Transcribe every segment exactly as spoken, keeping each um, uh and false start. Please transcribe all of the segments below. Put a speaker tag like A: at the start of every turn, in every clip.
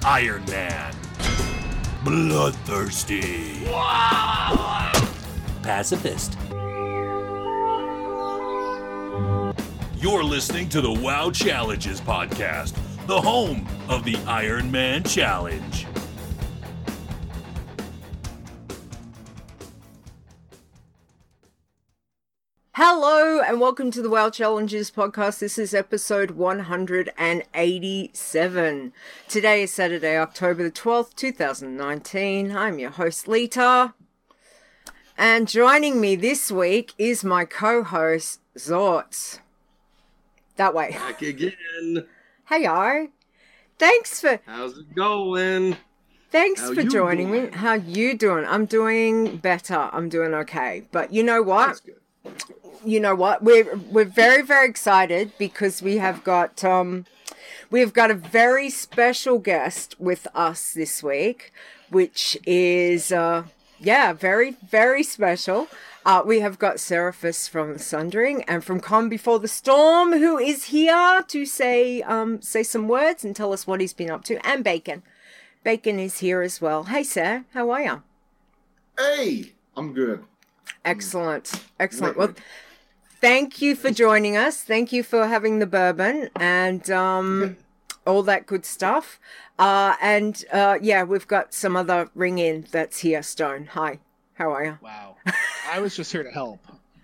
A: Iron Man. Bloodthirsty. Pacifist. You're listening to the WoW Challenges podcast, the home of the Iron Man Challenge.
B: Hello and welcome to the WoW Challenges podcast. This is episode one hundred eighty-seven. Today is Saturday, October the twelfth, two thousand nineteen. I'm your host, Lita. And joining me this week is my co-host, Zorts. That way.
C: Back again.
B: Hey, yo. Thanks for...
C: How's it going?
B: Thanks
C: How
B: for
C: you
B: joining
C: doing?
B: me. How you doing? I'm doing better. I'm doing okay. But you know what?
C: That's good.
B: You know what? We're we're very very excited because we have got um we've got a very special guest with us this week, which is uh yeah very very special. Uh, we have got Seraphis from the Sundering and from Calm Before the Storm, who is here to say um say some words and tell us what he's been up to. And Bacon, Bacon is here as well. Hey, Sarah, how are you?
D: Hey, I'm good.
B: Excellent, excellent. Well, thank you for joining us. Thank you for having the bourbon and um, all that good stuff. Uh, and uh, yeah, we've got some other ring in that's here. Stone, hi. How are you?
E: Wow. I was just here to help.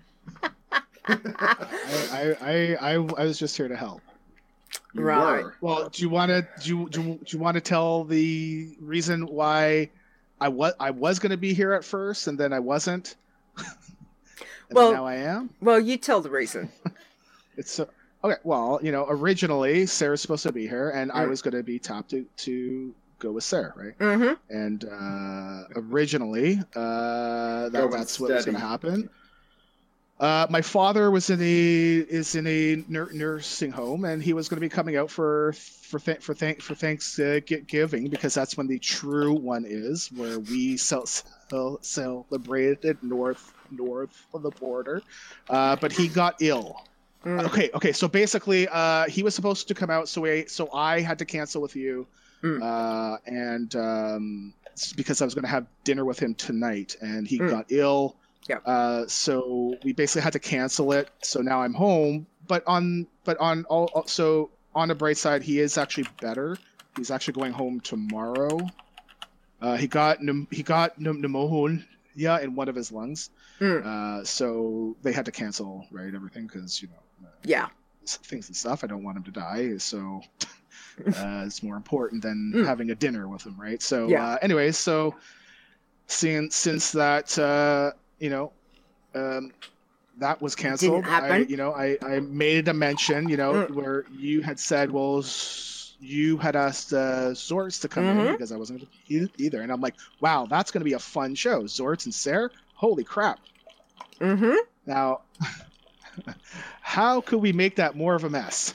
E: I, I, I, I, I was just here to help.
D: You
B: Right.
D: were.
E: Well, do you want to do you, do, you- do you want to tell the reason why I was I was going to be here at first and then I wasn't? and
B: Well-
E: now I am.
B: Well, you tell the reason.
E: It's so okay. Well, you know, originally Sarah's supposed to be here, and I
B: Mm.
E: was going to be top to to go with Sarah, right?
B: Mm-hmm.
E: And uh, originally, uh, that,
D: Going
E: that's what was going
D: steady.
E: to happen. Uh, my father was in a is in a nur- nursing home, and he was going to be coming out for for th- for thank for Thanksgiving because that's when the true one is, where we cel- cel- celebrated north north of the border. Uh, but he got ill.
B: Mm.
E: Okay, okay. So basically, uh, he was supposed to come out, so I so I had to cancel with you,
B: Mm.
E: uh, and um, s- because I was going to have dinner with him tonight, and he
B: Mm.
E: got ill.
B: Yep.
E: Uh, so we basically had to cancel it. So now I'm home, but on but on all all- so on the bright side, he is actually better. He's actually going home tomorrow. Uh, he got pneum- he got pneum- pneumonia in one of his lungs.
B: Mm.
E: Uh, so they had to cancel right everything because you know uh,
B: Yeah.
E: things and stuff. I don't want him to die, so uh, it's more important than
B: Mm.
E: having a dinner with him, right? So,
B: Yeah.
E: uh, anyways, so since since that, uh, you know, um, that was canceled, I,
B: happen?
E: you know, I I made a mention, you know,
B: Mm.
E: where you had said, well, s- you had asked uh, Zorts to come in
B: Mhm.
E: because I wasn't gonna be either, and I'm like, wow, that's going to be a fun show, Zorts and Sarah. Holy crap!
B: Mm-hmm.
E: Now, how could we make that more of a mess?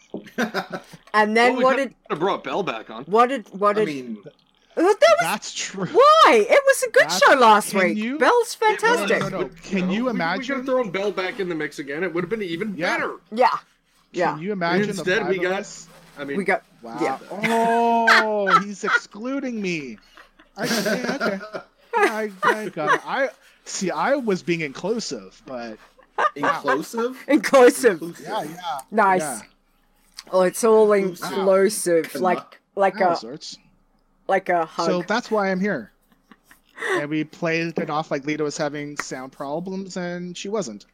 B: And then
C: Well, we
B: what
C: could
B: did
C: have brought Bell back on.
B: what did what
D: I
B: did
D: mean,
B: Oh, that was
E: That's true.
B: why? It was a good
E: That's-
B: show last
E: can
B: week.
E: you-
B: Bell's
C: It was,
B: fantastic.
E: No, no, no.
C: but,
E: Can you
C: we- We,
E: imagine-
C: could have thrown Bell back in the mix again. It would have been even
E: Yeah.
C: better.
B: Yeah. Yeah.
E: Can you imagine
C: Instead,
E: the five
C: we
E: of
C: got-
E: us?
C: I mean,
B: We got
E: Wow.
B: yeah.
E: Oh, he's excluding me. I, yeah, okay. I, I got it. I see. I was being inclusive, but
D: inclusive?
B: Inclusive.
E: yeah, yeah.
B: Nice.
E: Yeah.
B: Oh, it's all
D: Inclusive.
B: inclusive,
D: Wow.
B: like like
E: All
B: a
E: sorts.
B: like a hug.
E: So that's why I'm here. And we played it off like Lita was having sound problems, and she wasn't.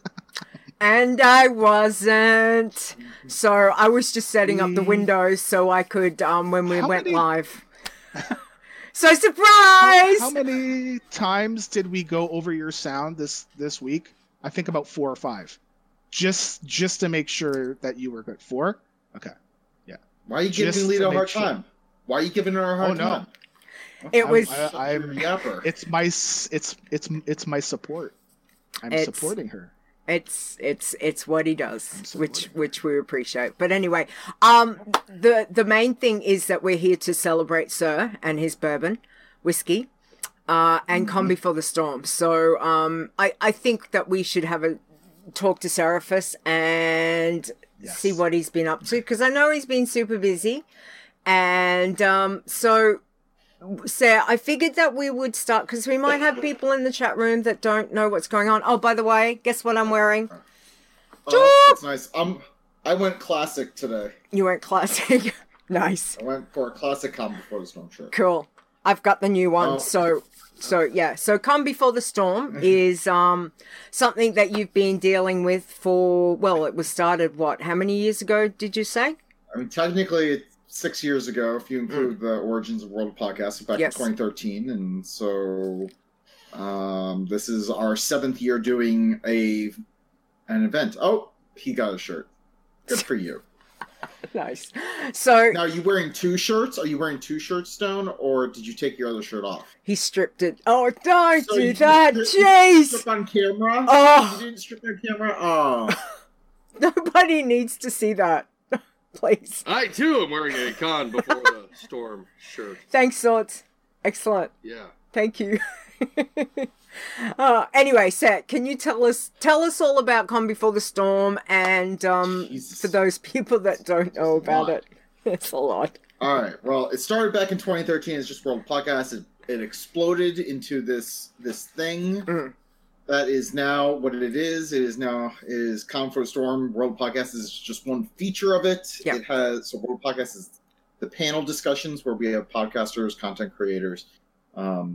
B: And I wasn't. So I was just setting up the
E: Mm.
B: windows so I could um when we
E: How
B: went
E: many-
B: live. So
E: How,
B: surprise!
E: how many times did we go over your sound this this week? I think about four or five, just just to make sure that you were good. Four? Okay.
D: Why are you
E: Just
D: giving
E: to
D: Lita a
E: make
D: hard
E: sure.
D: time? Why are you giving her a hard
E: Oh, no.
D: time?
B: It was
E: I,
D: You're
E: I'm.
D: a yapper.
E: It's my s- it's it's it's my support. I'm
B: It's-
E: supporting her.
B: It's it's it's what he does,
E: so
B: which
E: funny.
B: which we appreciate. But anyway, um, the the main thing is that we're here to celebrate Sir and his bourbon, whiskey, uh, and Calm Before the Storm. So um, I I think that we should have a talk to Seraphis and
E: Yes.
B: see what he's been up to, because I know he's been super busy. And um, so, Sarah, I figured that we would start because we might have people in the chat room that don't know what's going on. Oh, by the way, guess what I'm wearing?
D: Oh, that's nice. Um, I went classic today.
B: You went classic. Nice.
D: I went for a classic Calm Before the Storm shirt.
B: Cool. I've got the new one.
D: Oh.
B: So, so yeah. So, Calm Before the Storm is um something that you've been dealing with for. Well, it was started what? How many years ago did you say?
D: I mean, technically, it's six years ago, if you include the Origins of World Podcast, back
B: Yes.
D: in twenty thirteen. And so um, this is our seventh year doing a an event. Oh, he got a shirt. Good for you.
B: Nice. So
D: Now, are you wearing two shirts? Are you wearing two shirts, Stone? Or did you take your other shirt off?
B: he stripped it. Oh, don't
D: So
B: do
D: you
B: that.
D: strip- you
B: Jeez.
D: Strip on camera?
B: Oh.
D: You didn't strip on camera? Oh.
B: Nobody needs to see that. Please.
C: I too am wearing a Con Before the Storm shirt.
B: Thanks, Swords. Excellent.
C: Yeah.
B: Thank you. uh, anyway, Seth, can you tell us tell us all about Calm Before the Storm and um,
D: Jesus.
B: for those people that don't know about
D: lot.
B: it, it's a lot.
D: All right. Well, it started back in twenty thirteen as just World Podcast. It, it exploded into this this thing
B: Mm.
D: that is now what it is. It is now it is Calm Before the Storm. World Podcast is just one feature of it.
B: Yeah.
D: It has so World Podcast is the panel discussions where we have podcasters, content creators, um,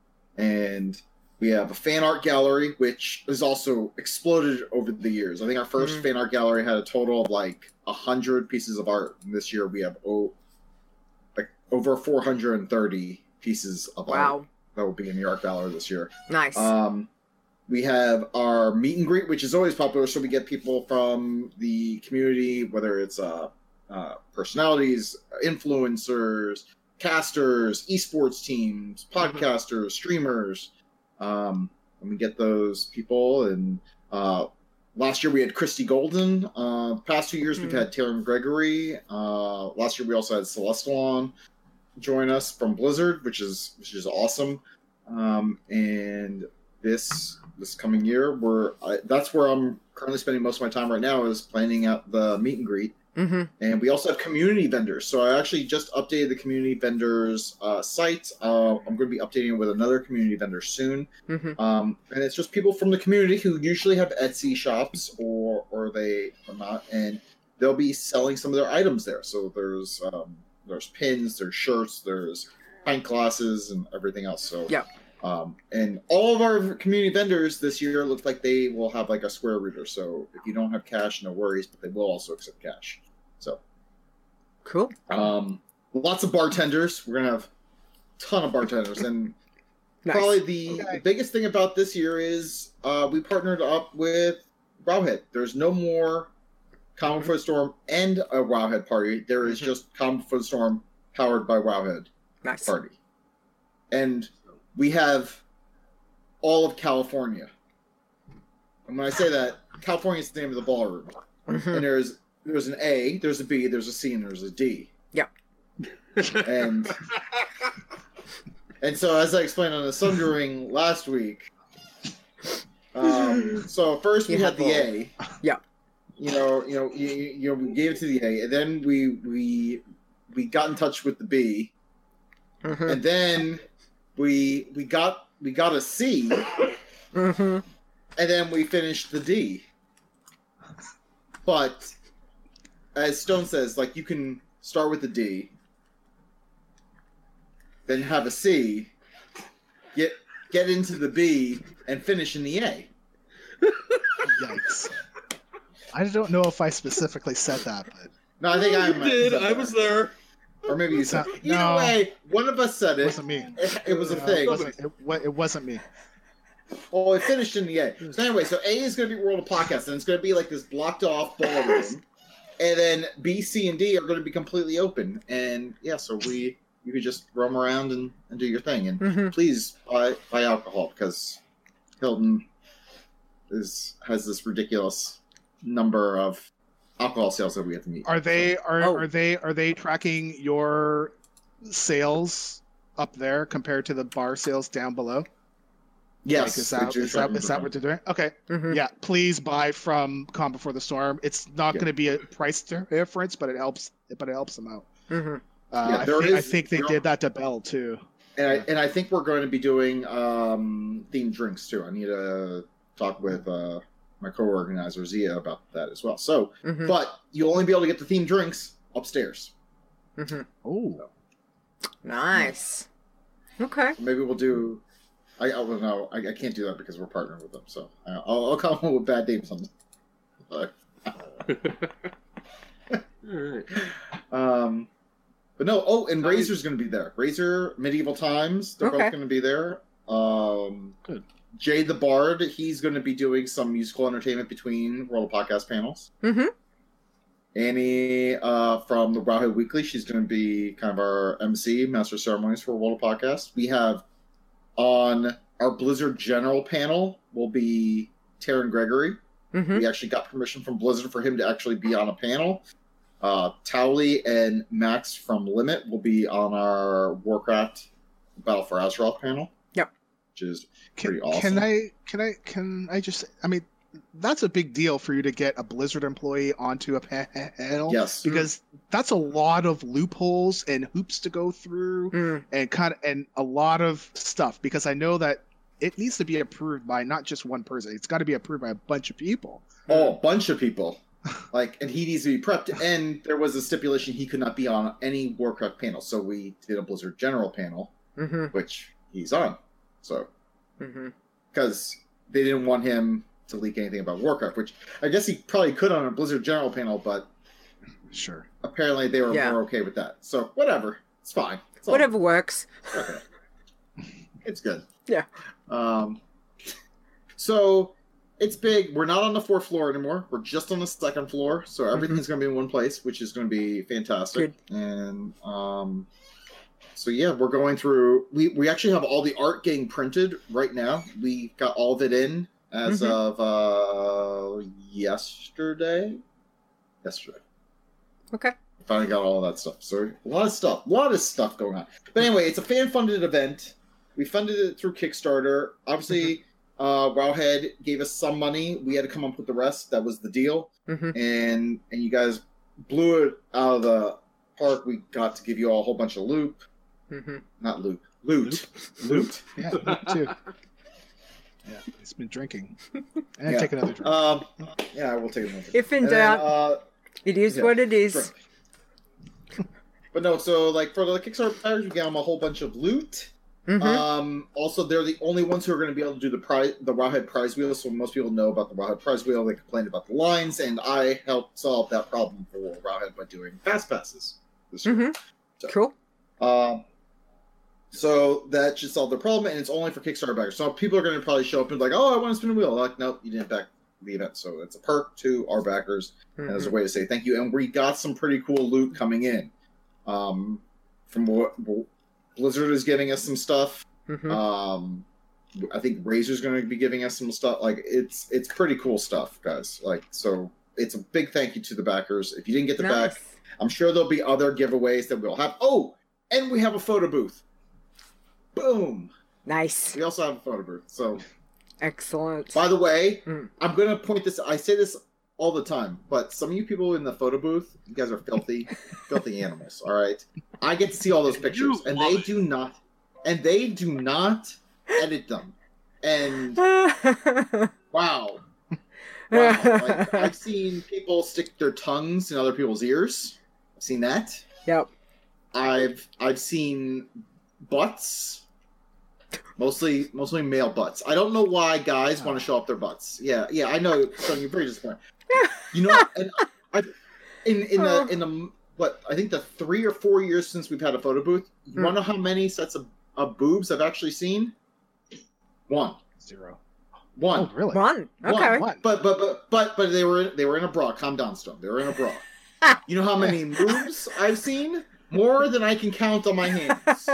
D: and we have a fan art gallery, which has also exploded over the years. I think our first
B: Mhm.
D: fan art gallery had a total of like a hundred pieces of art. And this year we have oh, like over four hundred thirty pieces of art
B: Wow.
D: that will be in the art gallery this year.
B: Nice.
D: Um, we have our meet and greet, which is always popular. So we get people from the community, whether it's uh, uh, personalities, influencers, casters, esports teams, podcasters, streamers. Um, and we get those people. And uh, last year we had Christy Golden. Uh, the past two years we've
B: Mhm.
D: had Taryn Gregory. Uh, last year we also had Celestial on join us from Blizzard, which is which is awesome. Um, and this this coming year, we're I, that's where I'm currently spending most of my time right now is planning out the meet and greet.
B: mm-hmm.
D: And we also have community vendors. So I actually just updated the community vendors uh, site. Uh, I'm going to be updating it with another community vendor soon.
B: Mm-hmm.
D: Um, and it's just people from the community who usually have Etsy shops or or they are not, and they'll be selling some of their items there. So there's um, there's pins, there's shirts, there's pint glasses, and everything else. So
B: Yeah.
D: Um, and all of our community vendors this year look like they will have like a Square reader. So if you don't have cash, no worries, but they will also accept cash. So
B: Cool.
D: um, lots of bartenders. We're gonna have a ton of bartenders, and
B: Nice.
D: probably the,
E: Okay.
D: the biggest thing about this year is uh, we partnered up with Wowhead. There's no more Calm Before the Storm and a Wowhead party. There is
B: Mhm.
D: just Calm Before the Storm powered by Wowhead
B: Nice.
D: party, and we have all of California. And when I say that, California is the name of the ballroom,
B: Mhm.
D: and there's there's an A, there's a B, there's a C, and there's a D.
B: Yep.
D: And and so as I explained on the Sundering last week, um, so first we
B: You
D: had
B: have
D: the A.
B: Yeah.
D: You know, you know, you, you know, we gave it to the A, and then we we we got in touch with the B,
B: Mhm.
D: and then we we got we got a C,
B: Mhm.
D: and then we finished the D. But as Stone says, like you can start with the D, then have a C, get get into the B, and finish in the A.
E: Yikes. I don't know if I specifically said that, but
D: No, I think I
C: you did. I was there.
D: or maybe you said.
E: No.
D: Either way, one of us said
E: it
D: it.
E: wasn't me.
D: It, it was a
E: No,
D: thing.
E: It wasn't, it, wa- it wasn't me.
D: Well, it finished in the A. So anyway, so A is going to be World of Podcast, and it's going to be like this blocked off ballroom, and then B, C, and D are going to be completely open. And yeah, so we you could just roam around and, and do your thing. And
B: Mhm.
D: please buy buy alcohol because Hilton is has this ridiculous number of alcohol sales that we have to meet.
E: Are they are
B: Oh.
E: are they are they tracking your sales up there compared to the bar sales down below?
D: Yes,
E: Like, is
D: they
E: that
D: do
E: is
D: track
E: that, is that
D: them.
E: what they're doing? Okay.
B: Mhm.
E: Yeah, please buy from Calm Before the Storm. It's not
D: Yeah.
E: going to be a price difference, but it helps. But it helps them out.
B: Mhm.
E: Uh,
D: Yeah,
E: I,
D: there
E: thi- I
D: is-
E: think they
D: there
E: did
D: are-
E: that to Bell too.
D: And I and I think we're going to be doing um, themed drinks too. I need to talk with uh, my co-organizer Zia about that as well. So,
B: Mhm.
D: but you'll only be able to get the themed drinks upstairs.
B: Mhm.
E: Oh,
B: Nice. Okay.
D: Maybe we'll do. I, I don't know. I, I can't do that because we're partnering with them. So uh, I'll, I'll come up with bad names on them.
C: Alright.
D: Um, but no. Oh, and Razor's going to be there. Razor, Medieval Times. They're
B: Okay.
D: both going to be there. Um,
E: Good.
D: Jay the Bard. He's going to be doing some musical entertainment between World of Podcast panels.
B: Mhm.
D: Annie uh, from the Wowhead Weekly. She's going to be kind of our M C, Master of Ceremonies for World of Podcast. We have on our Blizzard General panel will be Taryn Gregory.
B: Mhm.
D: We actually got permission from Blizzard for him to actually be on a panel. Uh, Towley and Max from Limit will be on our Warcraft Battle for Azeroth panel.
B: Yep.
D: Which is
E: can,
D: pretty awesome.
E: can I? Can I? Can I just? I mean, that's a big deal for you to get a Blizzard employee onto a panel.
D: Yes.
E: Because that's a lot of loopholes and hoops to go through,
B: Mm.
E: and kind of and a lot of stuff. Because I know that it needs to be approved by not just one person; it's got to be approved by a bunch of people.
D: Oh, a bunch of people. Like, and he needs to be prepped. And there was a stipulation he could not be on any Warcraft panel. So we did a Blizzard General panel,
B: Mhm.
D: which he's on. So,
B: Mhm.
D: because they didn't want him to leak anything about Warcraft, which I guess he probably could on a Blizzard General panel, but
E: Sure.
D: apparently they were
B: Yeah.
D: more okay with that. So, whatever. It's fine. It's all-
B: Whatever works.
D: Okay. It's good.
B: Yeah.
D: Um, so it's big. We're not on the fourth floor anymore. We're just on the second floor. So everything's going to be in one place, which is going to be fantastic. And um, so yeah, we're going through. We we actually have all the art getting printed right now. We got all of it in as
B: Mhm.
D: of uh, yesterday. Yesterday.
B: Okay.
D: Finally got all of that stuff. So a lot of stuff, a lot of stuff going on. But anyway, it's a fan-funded event. We funded it through Kickstarter. Obviously, uh, Wowhead gave us some money. We had to come up with the rest. That was the deal.
B: Mhm.
D: And and you guys blew it out of the park. We got to give you all a whole bunch of loop,
B: Mhm.
D: not loop, loot, loot.
E: Yeah, me too. Yeah, he's been drinking. And
D: Yeah.
E: take another drink.
D: Um, yeah, I will take another.
B: If in
D: And then,
B: doubt,
D: uh,
B: it is
D: yeah,
B: what it is.
D: sure. But no, so like for the Kickstarter players, we got them a whole bunch of loot.
B: Mhm.
D: Um, also, they're the only ones who are going to be able to do the prize, the Rawhead prize wheel. So most people know about the Rawhead prize wheel. They complained about the lines, and I helped solve that problem for Rawhead by doing fast passes this year.
B: Mhm.
D: So-
B: Cool.
D: Um, so that should solve the problem, and it's only for Kickstarter backers. So people are going to probably show up and be like, "Oh, I want to spin a wheel." Like, nope, you didn't back the event. So it's a perk to our backers, and as a
B: Mhm.
D: way to say thank you. And we got some pretty cool loot coming in. Um, from what Blizzard is giving us some stuff.
B: Mhm.
D: Um, I think Razor's going to be giving us some stuff. Like it's it's pretty cool stuff, guys. Like so, it's a big thank you to the backers. If you didn't get the
B: Nice.
D: back, I'm sure there'll be other giveaways that we'll have. Oh, and we have a photo booth. Boom!
B: Nice.
D: We also have a photo booth. So,
B: Excellent.
D: by the way,
B: Mm.
D: I'm going to point this. I say this all the time, but some of you people in the photo booth, you guys are filthy, filthy animals. All right, I get to see all those pictures, and they do not, and they do not edit them. And wow, wow! Like, I've seen people stick their tongues in other people's ears. I've seen that.
B: Yep.
D: I've I've seen butts. Mostly, mostly male butts. I don't know why guys want to show off their butts. Yeah, yeah, I know. So you're very disappointed. You know, and I, in in the in the what I think the three or four years since we've had a photo booth, you
B: Mm.
D: want to know how many sets of, of boobs I've actually seen? One,
E: Zero.
D: one,
E: Oh, really?
B: One.
D: one.
B: Okay.
E: One.
D: But but but but but they were they were in a bra. Calm down, Stone. They were in a bra. You know how many moves I've seen? More than I can count on my hands.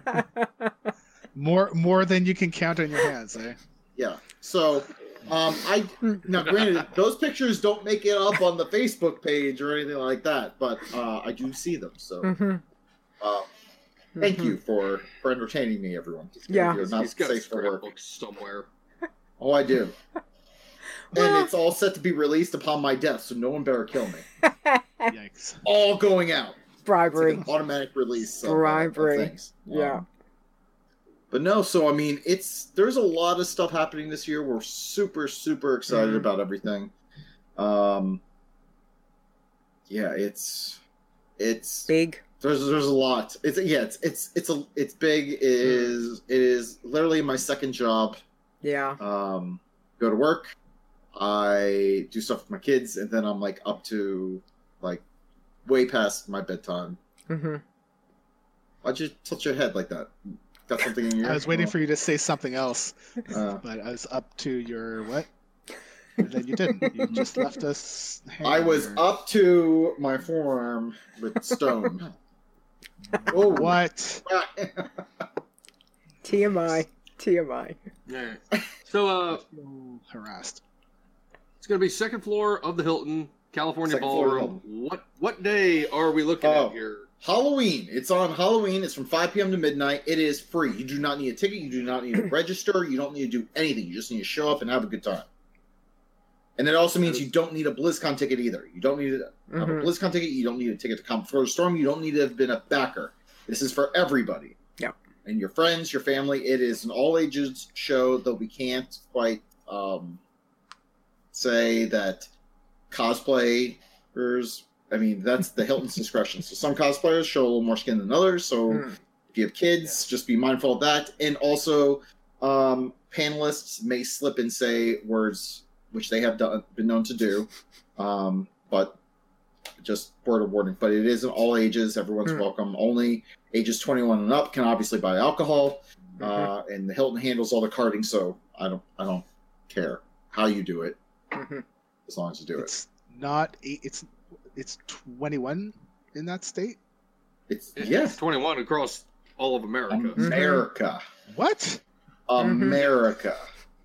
E: More more than you can count on your hands, eh?
D: Yeah. So, um, I now granted those pictures don't make it up on the Facebook page or anything like that, but uh, I do see them. So,
B: Mhm.
D: uh, thank
B: Mhm.
D: you for for entertaining me, everyone.
B: Yeah.
D: You're not
C: He's got a
D: safe for work.
C: scrapbook somewhere.
D: Oh, I do.
B: Well-
D: And it's all set to be released upon my death, so no one better kill me.
E: Yikes.
D: All going out.
B: bribery.
D: It's like an automatic release of, uh,
B: Bribery.
D: of things.
B: Yeah.
D: Um, but no, so I mean, it's there's a lot of stuff happening this year. We're super, super excited
B: Mhm.
D: about everything. Um, yeah, it's it's
B: Big.
D: there's there's a lot. It's yeah, it's it's it's a it's big. It is it is literally my second job.
B: Yeah.
D: Um, go to work, I do stuff with my kids, and then I'm like up to like way past my bedtime.
B: Mm-hmm.
D: Why'd you tilt your head like that? Got something in your
E: I was waiting for you to say something else,
D: Uh,
E: but I was up to your what? And then you didn't. You just left us.
D: I was
E: hanging.
D: up to my forearm with stone. Oh,
E: What?
B: T M I. T M I.
C: Yeah. So, uh,
E: So harassed.
C: it's going to be second floor of the Hilton, California
D: Second floor of the
C: Ballroom. What what day are we looking
D: Oh.
C: at here?
D: Halloween. It's on Halloween. It's from five p.m. to midnight. It is free. You do not need a ticket. You do not need to register. You don't need to do anything. You just need to show up and have a good time. And it also means you don't need a BlizzCon ticket either. You don't need to have a
B: Mhm.
D: BlizzCon ticket. You don't need a ticket to come before the storm. You don't need to have been a backer. This is for everybody.
B: Yeah.
D: And your friends, your family. It is an all ages show, though we can't quite um, say that cosplayers. I mean, that's the Hilton's discretion. So some cosplayers show a little more skin than others. So
B: Mm.
D: if you have kids, just be mindful of that. And also, um, panelists may slip and say words which they have done, been known to do. Um, but just word of warning. But it is an all ages. Everyone's
B: Mm.
D: welcome. Only ages twenty-one and up can obviously buy alcohol.
B: Mhm.
D: Uh, and the Hilton handles all the carding, so I don't, I don't care how you do it,
B: Mhm.
D: as long as you do it.
E: It's not eight. It's it's twenty-one in that state.
D: It's
C: It's
D: yes,
C: twenty-one across all of America.
B: Mhm.
D: America,
E: What?
B: Mhm.
D: America.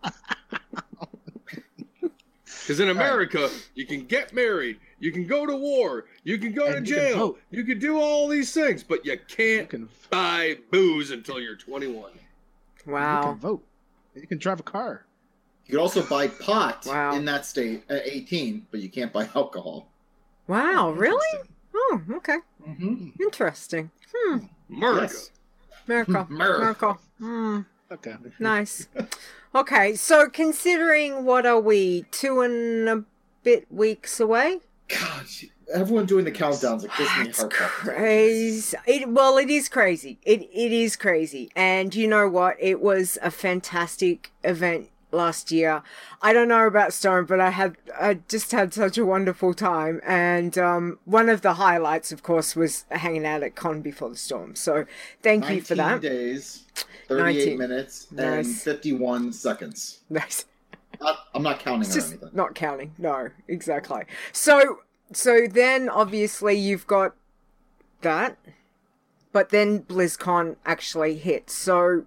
C: Because in America, you can get married, you can go to war, you can go
E: And
C: to
E: you can
C: jail,
E: vote.
C: you can do all these things, but you
E: You
C: can't
E: can
C: buy booze until you're twenty-one.
E: you
B: Wow.
E: can vote. You can drive a car.
D: You can also buy pot
B: Wow.
D: in that state at eighteen, but you can't buy alcohol.
B: Wow. Really?
E: Interesting.
B: Oh, okay.
D: Mm-hmm.
B: Interesting. Hmm.
C: America.
D: Yes.
B: Miracle.
D: America.
B: Miracle. Hmm.
E: Okay.
B: Nice. Okay, so considering what are we, two and a bit weeks away?
D: God, everyone doing the countdowns, it gives me
B: It's
D: heart palpitations.
B: crazy. It, well, it is crazy. It it is crazy. And you know what? It was a fantastic event last year. I don't know about Storm, but I had I just had such a wonderful time. And um, one of the highlights, of course, was hanging out at Con Before the Storm. So thank you for that.
D: nineteen days, thirty-eight
B: nineteen.
D: minutes, and
B: Nice.
D: fifty-one seconds.
B: Nice.
D: Not, I'm not counting
B: It's
D: or
B: just
D: anything.
B: not counting. No, exactly. So, so then obviously you've got that, but then BlizzCon actually hits. So,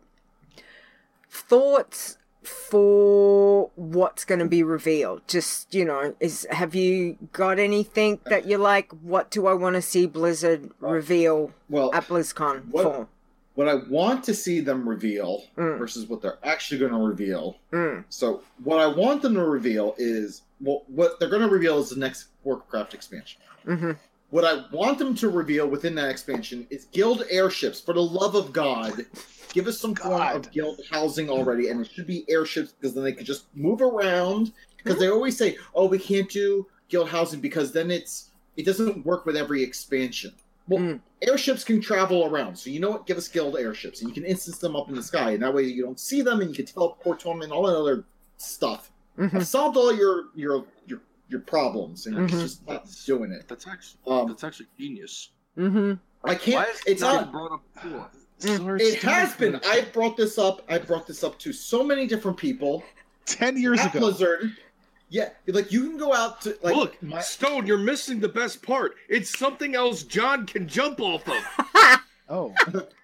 B: thoughts for what's going to be revealed? Just, you know, is have you got anything that you're like, what do I want to see Blizzard reveal
D: Well,
B: at BlizzCon
D: what-
B: for?
D: what I want to see them reveal
B: Mm.
D: versus what they're actually going to reveal.
B: Mm,
D: So, what I want them to reveal is well, what they're going to reveal is the next Warcraft expansion.
B: mm-hmm.
D: What I want them to reveal within that expansion is guild airships. For the love of God, give us some form
E: God.
D: of guild housing already, and it should be airships because then they could just move around. Because they always say, "Oh, we can't do guild housing because then it's it doesn't work with every expansion." Well,
B: Mm.
D: airships can travel around, so you know what? Give us guild airships, and you can instance them up in the sky, and that way you don't see them, and you can teleport to them, and all that other stuff.
B: Mm-hmm.
D: I've solved all your your your your problems, and
B: Mhm.
D: you're just not doing it.
C: That's actually
D: Um,
C: that's actually genius.
B: Mm-hmm.
D: I can't.
C: Why is it
D: It's
C: not
D: not.
C: been brought up before?
E: Swords
D: It has
E: Dance
D: been.
E: was
D: I brought this up. I brought this up to so many different people
E: ten years
D: at
E: ago.
D: Blizzard. Yeah, like you can go out to like
C: Look,
D: my,
C: Stone, you're missing the best part. It's something else John can jump off of.
E: Oh.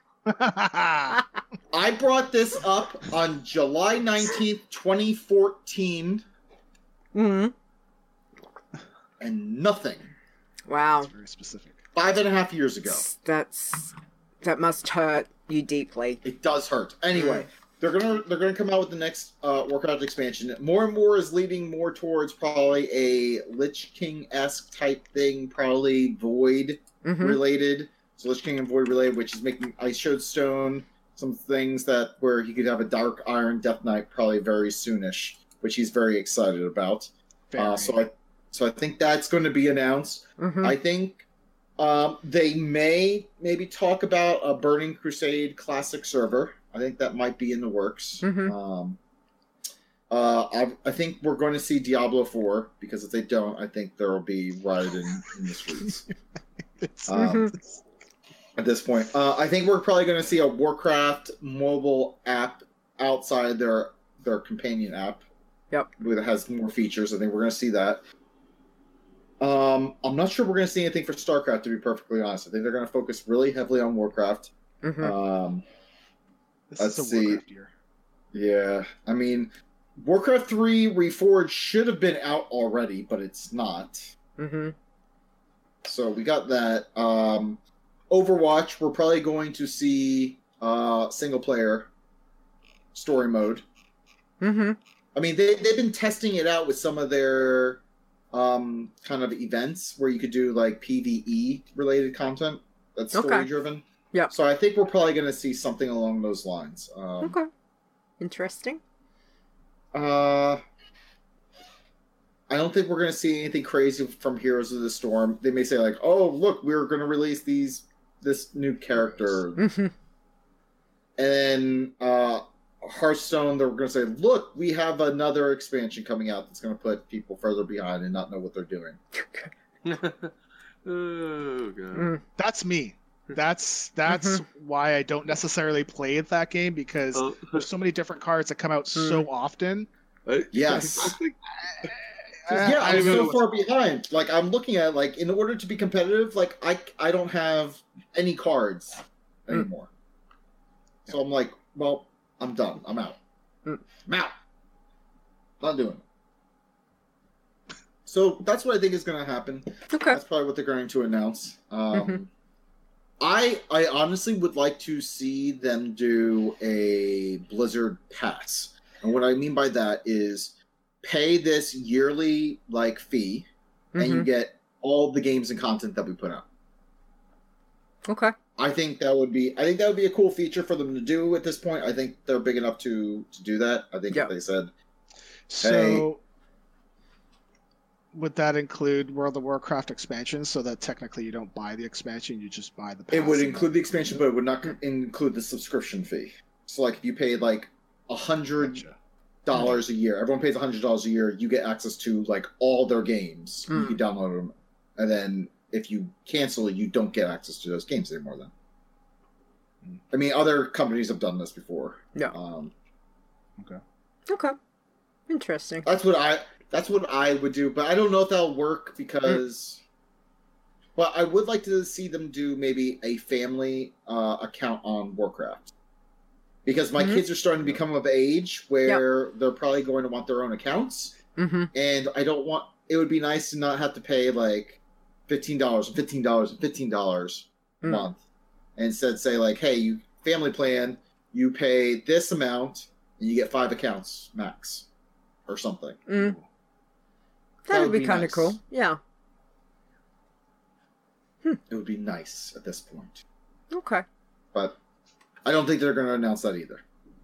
D: I brought this up on July nineteenth, twenty fourteen,
B: Mm-hmm.
D: and nothing.
B: Wow.
E: That's very specific.
D: Five and a half years ago.
B: That's that must hurt you deeply.
D: It does hurt. Anyway, they're gonna they're gonna come out with the next uh, Warcraft expansion. More and more is leading more towards probably a Lich King-esque type thing, probably Void
B: Mm-hmm.
D: related. So Lich King and Void related, which is making. I showed Stone some things that where he could have a Dark Iron Death Knight probably very soonish, which he's very excited about. Uh, so I so I think that's going to be announced.
B: Mm-hmm.
D: I think um, they may maybe talk about a Burning Crusade Classic server. I think that might be in the works.
B: Mhm.
D: Um, uh, I, I think we're going to see Diablo four, because if they don't, I think there will be rioting in the streets.
E: It's,
D: Um, at this point, uh, I think we're probably going to see a Warcraft mobile app outside their their companion app.
B: Yep.
D: That has more features. I think we're going to see that. Um, I'm not sure we're going to see anything for StarCraft, to be perfectly honest. I think they're going to focus really heavily on Warcraft.
B: Mm-hmm.
D: Um,
E: this
D: let's
E: is a
D: see.
E: Warcraft year.
D: yeah, I mean, Warcraft three Reforged should have been out already, but it's not.
B: Mm-hmm.
D: So we got that. Um, Overwatch, we're probably going to see uh, single player story mode.
B: Mm-hmm.
D: I mean, they, they've been testing it out with some of their um, kind of events where you could do like PvE related content that's story
B: Okay.
D: driven.
B: Yeah.
D: So I think we're probably going to see something along those lines. Um,
B: Okay. Interesting.
D: Uh, I don't think we're going to see anything crazy from Heroes of the Storm. They may say like, "Oh, look, we're going to release these this new character,"
B: Mm-hmm.
D: and then uh, Hearthstone, they're going to say, "Look, we have another expansion coming out that's going to put people further behind and not know what they're doing."
C: Oh god.
B: Mm.
E: That's me. That's that's why I don't necessarily play that game, because
C: Oh,
E: there's so many different cards that come out so often.
C: I-
D: Yes.
C: I think-
E: I-
D: yeah,
E: I
D: I'm
E: don't
D: so
E: know.
D: far behind. Like, I'm looking at like, in order to be competitive, like I I don't have any cards
B: Mm.
D: anymore. So I'm like, well, I'm done. I'm out.
B: Mm.
D: I'm out. Not doing it. So that's what I think is going to happen.
B: Okay.
D: That's probably what they're going to announce. Um,
B: Mhm.
D: I I honestly would like to see them do a Blizzard Pass, and what I mean by that is pay this yearly like fee, and you
B: Mhm.
D: get all the games and content that we put out.
B: Okay.
D: I think that would be I think that would be a cool feature for them to do at this point. I think they're big enough to to do that. I think
B: Yeah.
D: if they said,
E: So would that include World of Warcraft expansion, so that technically you don't buy the expansion, you just buy the pass?
D: it would
E: and
D: include
E: then-
D: the expansion, but it would not include the subscription fee. So like if you paid like a hundred
E: Gotcha.
D: dollars a year, everyone pays a hundred dollars a year. You get access to like all their games. You
B: Mm.
D: can download them, and then if you cancel, you don't get access to those games anymore. Then, I mean, other companies have done this before.
B: Yeah.
D: Um,
B: Okay. Interesting.
D: that's what I. That's what I would do, but I don't know if that'll work because. Well, I would like to see them do maybe a family uh, account on Warcraft. Because my
B: Mhm.
D: kids are starting to become of age where they're probably going to want their own accounts.
B: Mm-hmm.
D: And I don't want. It would be nice to not have to pay like fifteen dollars and fifteen dollars and fifteen dollars a
B: Mm.
D: month. And instead say, like, hey, you family plan, you pay this amount and you get five accounts max or something.
B: Mm.
D: That
B: That'd
D: would
B: be,
D: be
B: kind of
D: nice.
B: cool. Yeah.
D: It would be nice at this point.
B: Okay.
D: But I don't think they're going to announce that either.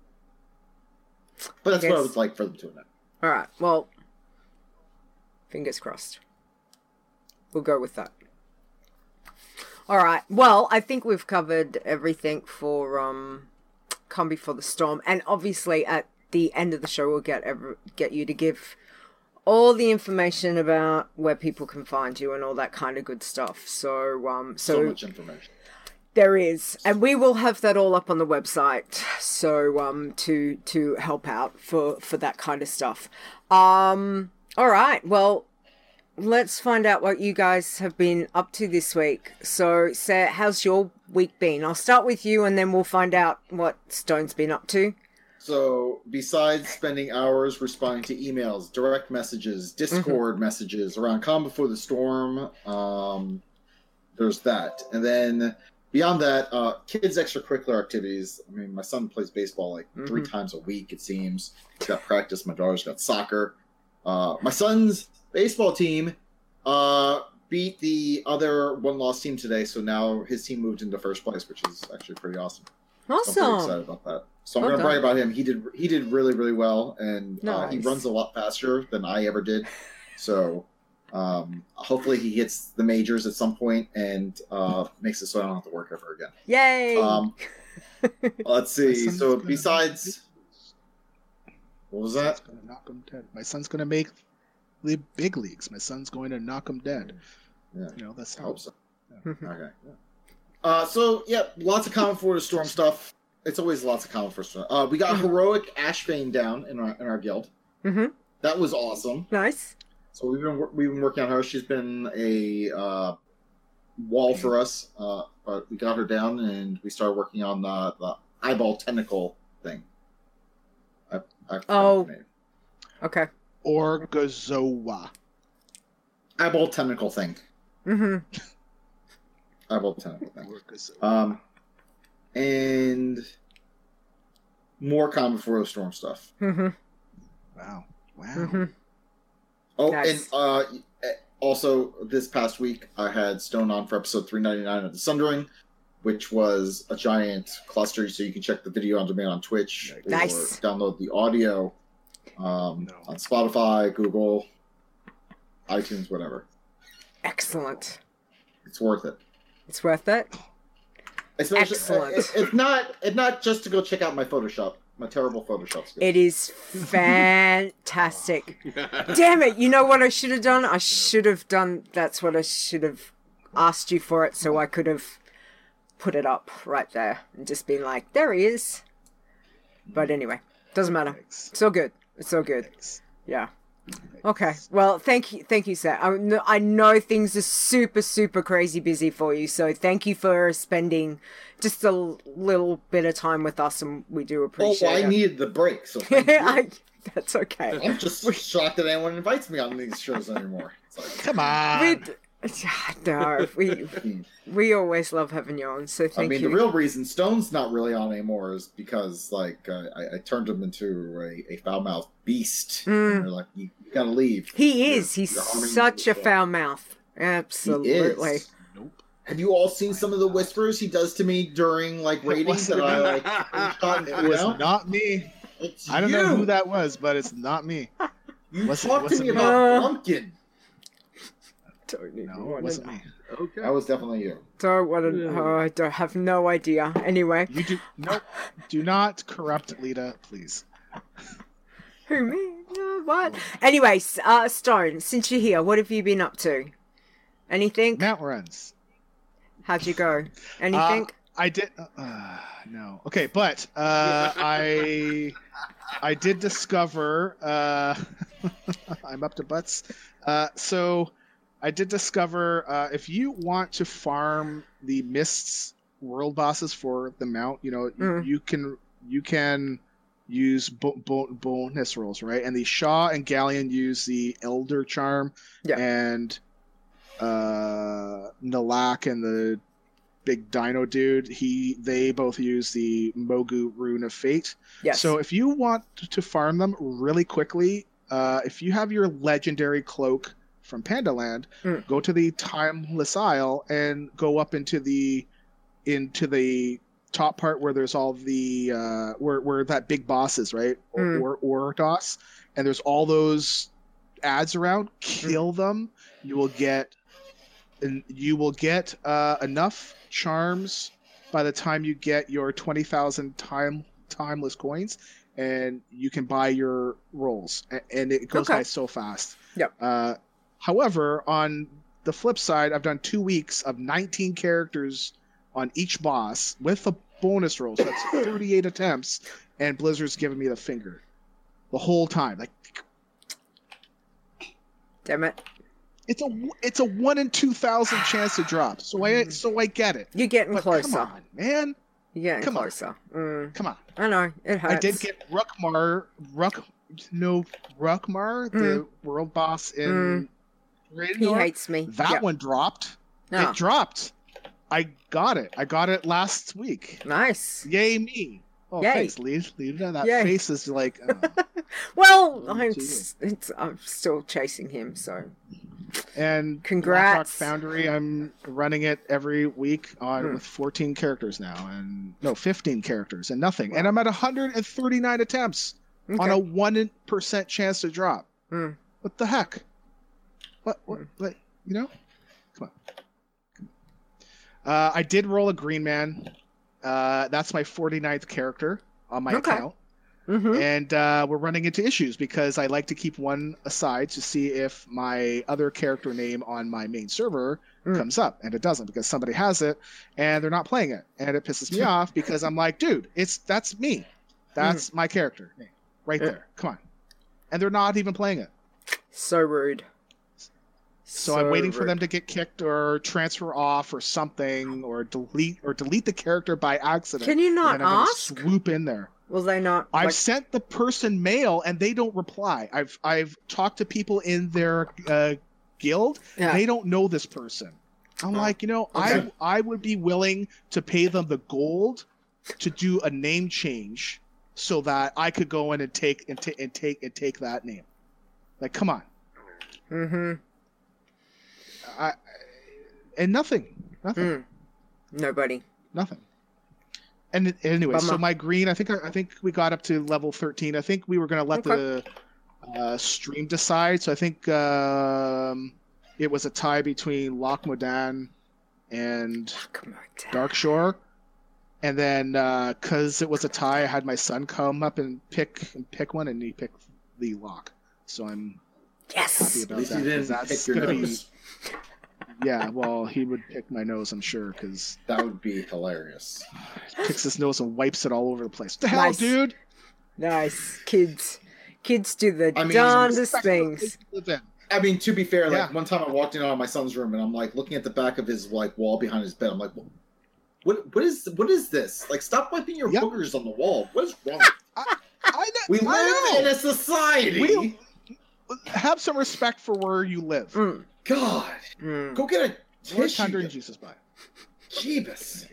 D: But that's what I
B: Guess-
D: would like for them to announce.
B: All right. Well, fingers crossed. We'll go with that. All right. Well, I think we've covered everything for um, Come Before the Storm, and obviously at the end of the show, we'll get every, get you to give all the information about where people can find you and all that kind of good stuff. So, um,
D: So,
B: so,
D: much information.
B: there is, and we will have that all up on the website. So, um, to to help out for for that kind of stuff. Um, all right. Well, let's find out what you guys have been up to this week. So, Sarah, how's your week been? I'll start with you, and then we'll find out what Stone's been up to.
D: So, besides spending hours responding to emails, direct messages, Discord messages around Calm Before the Storm, um, there's that. And then beyond that, uh, kids' extracurricular activities. I mean, my son plays baseball like
B: Mhm.
D: three times a week. It seems he's got practice. My daughter's got soccer. Uh, my son's baseball team uh, beat the other one-loss team today, so now his team moved into first place, which is actually pretty awesome. So I'm pretty
B: Awesome.
D: excited about that. So I'm
B: Well
D: going to brag
B: done.
D: about him. He did he did really really well, and uh, he
B: Nice.
D: runs a lot faster than I ever did. So um, hopefully he hits the majors at some point and uh, makes it so I don't have to work ever again.
B: Yay!
D: Um, let's
E: My
D: see.
E: son's
D: So
E: gonna-
D: besides, what was
E: My
D: that?
E: son's gonna knock him dead. My son's gonna make the big leagues. My son's going to knock him dead.
D: Yeah.
E: You know, that's
D: I
E: how.
D: hope so.
B: Mhm.
D: Okay. Uh, so yeah, lots of Common for the Storm stuff. It's always lots of Common for Storm. Uh, we got heroic Ashbane down in our in our guild.
B: Mhm.
D: That was awesome.
B: Nice.
D: So we've been wor- we've been working on her. She's been a uh, wall for us, uh, but we got her down and we started working on the, the eyeball tentacle thing. I, I forgot
B: Oh.
D: the name.
B: Okay.
E: Orgozoa.
D: Eyeball tentacle thing.
B: Mm-hmm.
D: Eyeball tentacle thing.
E: Orgozoa.
D: Um, and more Common for the Storm stuff.
B: Mm-hmm.
E: Wow. Wow.
B: Mm-hmm.
D: Oh,
B: Nice.
D: and uh, also this past week I had Stone on for episode three ninety-nine of The Sundering, which was a giant cluster. So you can check the video on demand on Twitch or
B: Nice.
D: download the audio um,
E: No.
D: on Spotify, Google, iTunes, whatever.
B: Excellent.
D: It's worth it.
B: It's worth it.
D: Especially,
B: Excellent.
D: If, if not, if not just to go check out my Photoshop, my terrible Photoshop skills.
B: It is fantastic. Damn it! You know what I should have done? I should have done. That's what I should have asked you for it, so I could have put it up right there and just been like, "There he is." But anyway, doesn't matter.
E: Thanks.
B: It's all good. It's all good.
E: Thanks.
B: Yeah.
E: Thanks.
B: Okay. Well, thank you, thank you, sir. I know, I know things are super, super crazy busy for you, so thank you for spending just a l- little bit of time with us, and we do
D: oh,
B: appreciate
D: well, I
B: it.
D: needed the break, so thank you.
B: I, that's okay.
D: I'm just shocked that anyone invites me on these shows anymore. It's like,
E: Come on.
B: We, no, we we always love having you on, so
D: I
B: thank
D: mean,
B: you.
D: the real reason Stone's not really on anymore is because, like, uh, I, I turned him into a, a foul-mouthed beast.
B: Mm.
D: And they're like, you, you gotta leave.
B: He
D: You're-
B: is. He's
D: you're harming
B: such a
D: yourself.
B: foul mouth.
D: He
B: Absolutely.
D: is. Have you all seen some of the whispers he does to me during, like, ratings that I, like, shot and
E: It
D: put
E: was
D: down?
E: not me.
D: It's
E: I don't
D: you.
E: know who that was, but it's not me.
D: You
E: Was it-
D: talked
E: was
D: to me
E: it-
D: about
B: Uh,
D: Pumpkin.
B: Don't even
E: No, it
B: wanna
E: wasn't
B: know.
E: me.
C: Okay.
D: That was definitely you.
B: Don't want to.
C: Yeah.
B: Oh, I don't have no idea. Anyway,
E: You do no. Do not corrupt Lita, please.
B: who me? No, what? Anyways, uh, Stone, since you're here, what have you been up to? Anything?
E: Mount runs.
B: How'd you go? Anything?
E: I did. Uh, no. Okay, but uh, I I did discover. Uh, I'm up to butts. Uh, so I did discover uh, if you want to farm the Mists world bosses for the mount, you know,
B: Mm.
E: you can you can use bo- bo- bonus rolls, right? And the Shaw and Galleon use the Elder Charm,
B: Yeah.
E: and uh, Nalak and the big Dino dude, he they both use the Mogu Rune of Fate.
B: yes.
E: So if you want to farm them really quickly, uh, if you have your legendary cloak from Pandaland,
B: Mm.
E: go to the Timeless Isle and go up into the into the top part where there's all the uh, where where that big boss is, right? Or
B: Mm.
E: or, or DOS, and there's all those ads around. Kill them. You will get and you will get uh, enough charms by the time you get your twenty thousand time timeless coins, and you can buy your rolls, A- and it goes
B: Okay.
E: by so fast.
B: Yep.
E: Uh, however, on the flip side, I've done two weeks of nineteen characters on each boss with a bonus roll, so that's thirty-eight attempts, and Blizzard's giving me the finger the whole time. Like,
B: Damn it.
E: it's a it's a one in two thousand chance to drop. So I so I get it.
B: You're getting
E: But
B: closer.
E: come on, man,
B: You're getting
E: Come on.
B: closer. Mm,
E: come on.
B: I know. It hurts.
E: I did get Rukmar, Ruk, no Rukmar, the world boss in
B: Mm.
E: Raiden
B: He
E: North.
B: hates me.
E: That
B: Yep.
E: one dropped.
B: No.
E: It dropped. I got it. I got it last week.
B: Nice.
E: Yay me. Oh,
B: Yay.
E: thanks, Lee. Lita. That
B: Yay.
E: face is like. Uh,
B: Well,
E: Oh,
B: I'm,
E: gee.
B: s- it's, I'm still chasing him, so.
E: and
B: Congrats.
E: Blackrock Foundry, I'm running it every week on
B: Hmm.
E: with fourteen characters now, and no, fifteen characters, and nothing. And I'm at one hundred thirty-nine attempts on
B: Okay.
E: a one percent chance to drop.
B: Hmm.
E: What the heck? What? What?
B: Hmm.
E: Like, you know? Come on. Come on. Uh, I did roll a Green Man. Uh, that's my forty-ninth character on my
B: Okay.
E: account.
B: Mm-hmm.
E: And uh, we're running into issues because I like to keep one aside to see if my other character name on my main server
B: Mm.
E: comes up, and it doesn't because somebody has it and they're not playing it, and it pisses me off because I'm like, dude, it's that's me, that's my character name right
B: Yeah.
E: there. Come on, and they're not even playing it.
B: So rude.
E: So, I'm waiting for them to get kicked or transfer off or something or delete or delete the character by accident.
B: Can you not
E: and then I'm gonna
B: ask?
E: swoop in there.
B: Will they not?
E: I've
B: like-
E: sent the person mail and they don't reply. I've I've talked to people in their uh, guild.
B: Yeah.
E: They don't know this person. I'm
B: Oh,
E: like, you know,
B: okay.
E: I I would be willing to pay them the gold to do a name change so that I could go in and take and, ta- and take and take that name. Like, come on.
B: Mm-hmm.
E: I, and nothing, nothing,
B: Mm. Nobody.
E: nothing. And it- anyway, so
B: Bummer.
E: my green, I think I think we got up to level thirteen. I think we were gonna let
B: Okay.
E: the uh, stream decide. So I think um, it was a tie between Loch Modan and
B: Come on,
E: Dark Shore. And then because it was a tie, I had my son come up and pick and pick one, and he picked the Loch. So I'm happy
B: Yes.
D: At
E: about
D: least
E: that.
D: you
E: 'cause
D: didn't
E: that's
D: pick your
E: gonna
D: nose.
E: be yeah. Well, he would pick my nose, I'm sure, because
D: That would be hilarious.
E: picks his nose and wipes it all over the place. What the hell,
B: Nice.
E: dude?
B: Nice. Kids. Kids do the
D: I mean,
B: darndest
E: Respect the
B: things.
E: place you live in.
D: I mean, to be fair, like
E: Yeah.
D: one time I walked in on my son's room and I'm like looking at the back of his like wall behind his bed. I'm like, what? What is? What is this? Like, stop wiping your
E: Yep.
D: boogers on the wall. What is wrong?
E: I know,
D: We
E: I
D: live in
E: know.
D: a society.
E: We- Have some respect for where you live.
B: Mm.
D: God,
B: Mm.
D: go get a
E: Lord
D: tissue.
E: Thunder and Jesus by.
D: Jeebus.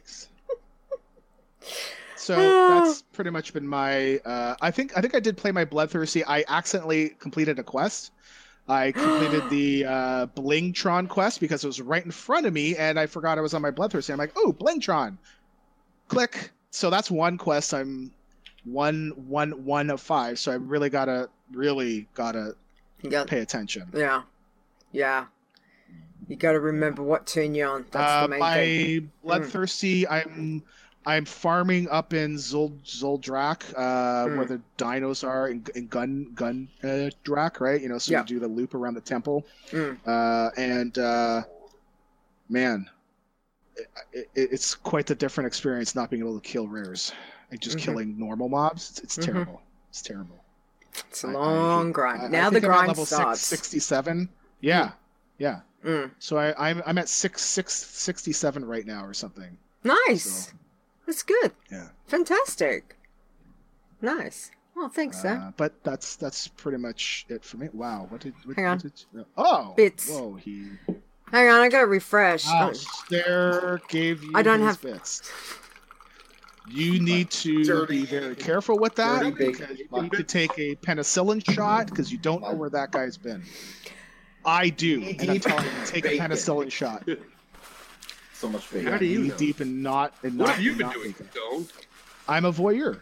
E: So that's pretty much been my. Uh, I think I think I did play my Bloodthirsty. I accidentally completed a quest. I completed the uh, Blingtron quest because it was right in front of me, and I forgot I was on my Bloodthirsty. I'm like, oh, Blingtron. Click. So that's one quest. I'm one one one of five. So I really gotta really gotta
B: Yeah.
E: pay attention.
B: Yeah. Yeah. You got to remember what turn you're on. That's
E: Uh,
B: the main
E: my
B: thing.
E: Bloodthirsty, I'm I'm farming up in Zul Zuldrak, uh,
B: Mm.
E: where the dinos are in, in Gun Gun uh, Drak, right? You know, so
B: Yeah.
E: you do the loop around the temple,
B: Mm.
E: uh, and uh, man, it, it, it's quite the different experience not being able to kill rares and just
B: Mhm.
E: killing normal mobs. It's, it's
B: Mhm.
E: terrible. It's terrible.
B: It's a
E: I- I
B: long
E: hate-
B: grind.
E: I- I
B: now the
E: think I'm at
B: grind
E: level
B: starts.
E: six sixty-seven. Yeah, yeah.
B: Mm.
E: So I, I'm I'm at six six sixty seven right now or something.
B: Nice.
E: So-
B: That's good.
E: Yeah.
B: Fantastic. Nice. Oh, thanks, sir.
E: Uh, but that's that's pretty much it for me. Wow, what did? What,
B: Hang on.
E: what did oh,
B: Bits.
E: Whoa, he.
B: Hang on, I got to refresh.
E: Wow,
B: Oh,
E: Stare gave you.
B: I don't
E: his
B: have-
E: bits. You need to
D: Dirty-
E: be very careful with that
D: dirty bacon.
E: because you need to take a penicillin shot because you don't know where that guy's been. I do, and I'm
D: Deep
E: telling you, take a
D: bacon.
E: penicillin shot.
D: So much
C: How
D: bacon.
C: do you
E: Knee
C: know?
E: deep and not and
C: What
E: not.
C: have you been
E: not
C: doing,
E: bacon.
C: Stone?
E: I'm a voyeur.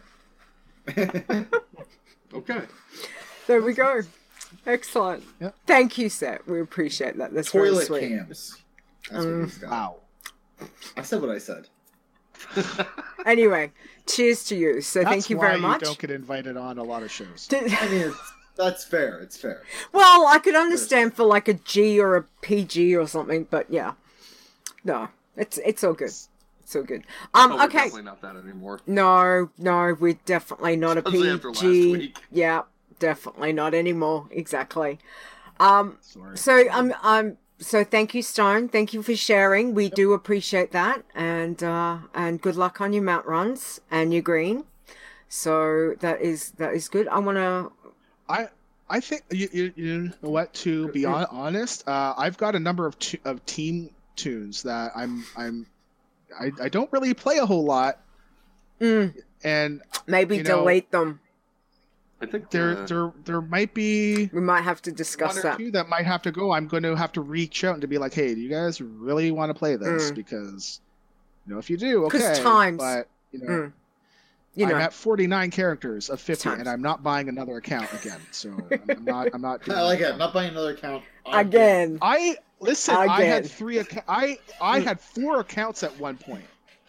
C: Okay.
B: there we go. Excellent.
E: Yep.
B: Thank you, Seth. We appreciate that. That's very
D: Toilet
B: sweet.
D: cams. That's what
B: Mm.
D: he's got.
E: Wow.
D: I said what I said.
B: Anyway, cheers to you. So
E: That's
B: thank you
E: why
B: very much.
E: You don't get invited on a lot of shows.
D: I mean, it's, that's fair. It's fair.
B: Well, I could understand for like a G or a P G or something, but yeah. No, it's it's all good. It's all good. Um,
C: Oh, we're
B: okay.
C: definitely not that anymore.
B: No, no, we're definitely not a
C: Especially after last
B: P G.
C: week.
B: Yeah, definitely not anymore. Exactly. Um,
E: Sorry.
B: so um, um, so thank you, Stone. Thank you for sharing. We do appreciate that, and uh, and good luck on your mount runs and your green. So that is that is good. I want to.
E: I I think you, you, you know what. To be hon- honest, uh, I've got a number of tu- of team tunes that I'm I'm I, I don't really play a whole lot,
B: Mm,
E: and
B: maybe
E: You know,
B: delete them.
C: I think
E: there
C: uh,
E: there there might be
B: We might have to
E: one
B: discuss
E: or
B: that.
E: two that might have to go. I'm going to have to reach out and to be like, hey, do you guys really want to play this?
B: Mm.
E: Because you know, if you do,
B: 'Cause
E: okay.
B: times-
E: But you know,
B: Mm. You know,
E: I'm at forty-nine characters of fifty,
B: Times.
E: and I'm not buying another account again. So I'm, I'm not. I'm not. Doing
D: I like it.
E: that.
D: I'm not buying another account
B: again.
E: I listen. I had
B: Again.
E: three. Acc- I I had four accounts at one point.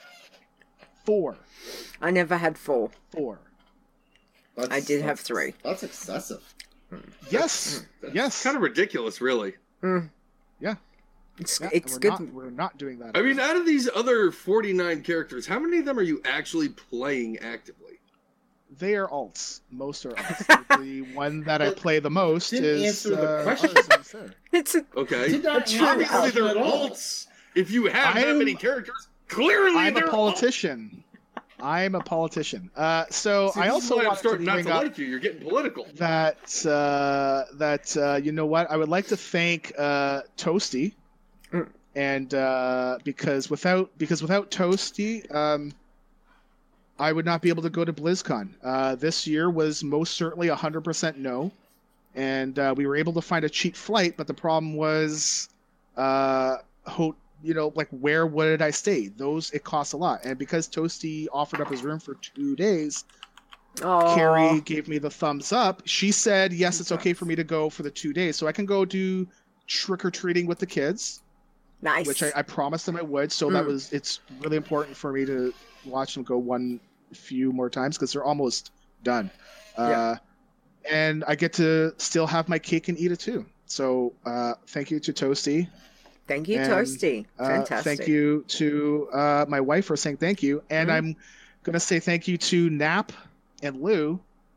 E: Four.
B: I never had four.
E: Four.
D: That's-
B: I did have
D: that's-
B: three.
D: That's excessive.
E: Yes.
C: that's
E: Yes.
C: kind of ridiculous, really.
B: Mm.
E: Yeah.
B: It's
E: Yeah,
B: it's
E: we're
B: good.
E: Not, we're not doing that.
C: I mean, out of these other forty-nine characters, how many of them are you actually playing actively?
E: They are alts. Most are alts. the one that I
D: Well,
E: play the most
D: didn't
E: is
D: answer the
E: uh,
D: question.
E: Artisans there.
B: It's a,
C: Okay.
D: Did not
B: True.
D: answer the
C: Obviously,
D: question
C: they're
D: at all.
C: alts. If you have that
E: I'm-
C: many characters, clearly
E: I'm
C: they're
E: a politician. I'm a politician. Uh, so
C: alts. See,
E: I
C: this is
E: also
C: why I'm
E: wanted to
C: starting not
E: bring
C: to
E: up
C: like you. You're getting political.
E: that uh, that uh, you know what, I would like to thank uh, Toasty,
B: Mm.
E: and uh, because without because without Toasty, um, I would not be able to go to BlizzCon. Uh, this year was most certainly one hundred percent no, and uh, we were able to find a cheap flight, but the problem was, uh, ho- you know, like where would I stay? Those it costs a lot, and because Toasty offered up his room for two days.
B: oh,
E: Carrie gave me the thumbs up. She said, yes, it's okay for me to go for the two days. So I can go do trick-or-treating with the kids,
B: nice.
E: which I, I promised them I would. So that
B: Mm.
E: was, it's really important for me to watch them go one few more times because they're almost done.
B: Yeah.
E: Uh, and I get to still have my cake and eat it too. So uh, thank you to Toasty.
B: Thank you,
E: and,
B: Toasty.
E: Uh,
B: Fantastic.
E: Thank you to uh, my wife for saying thank you. And
B: Mhm.
E: I'm going to say thank you to Nap and Lou.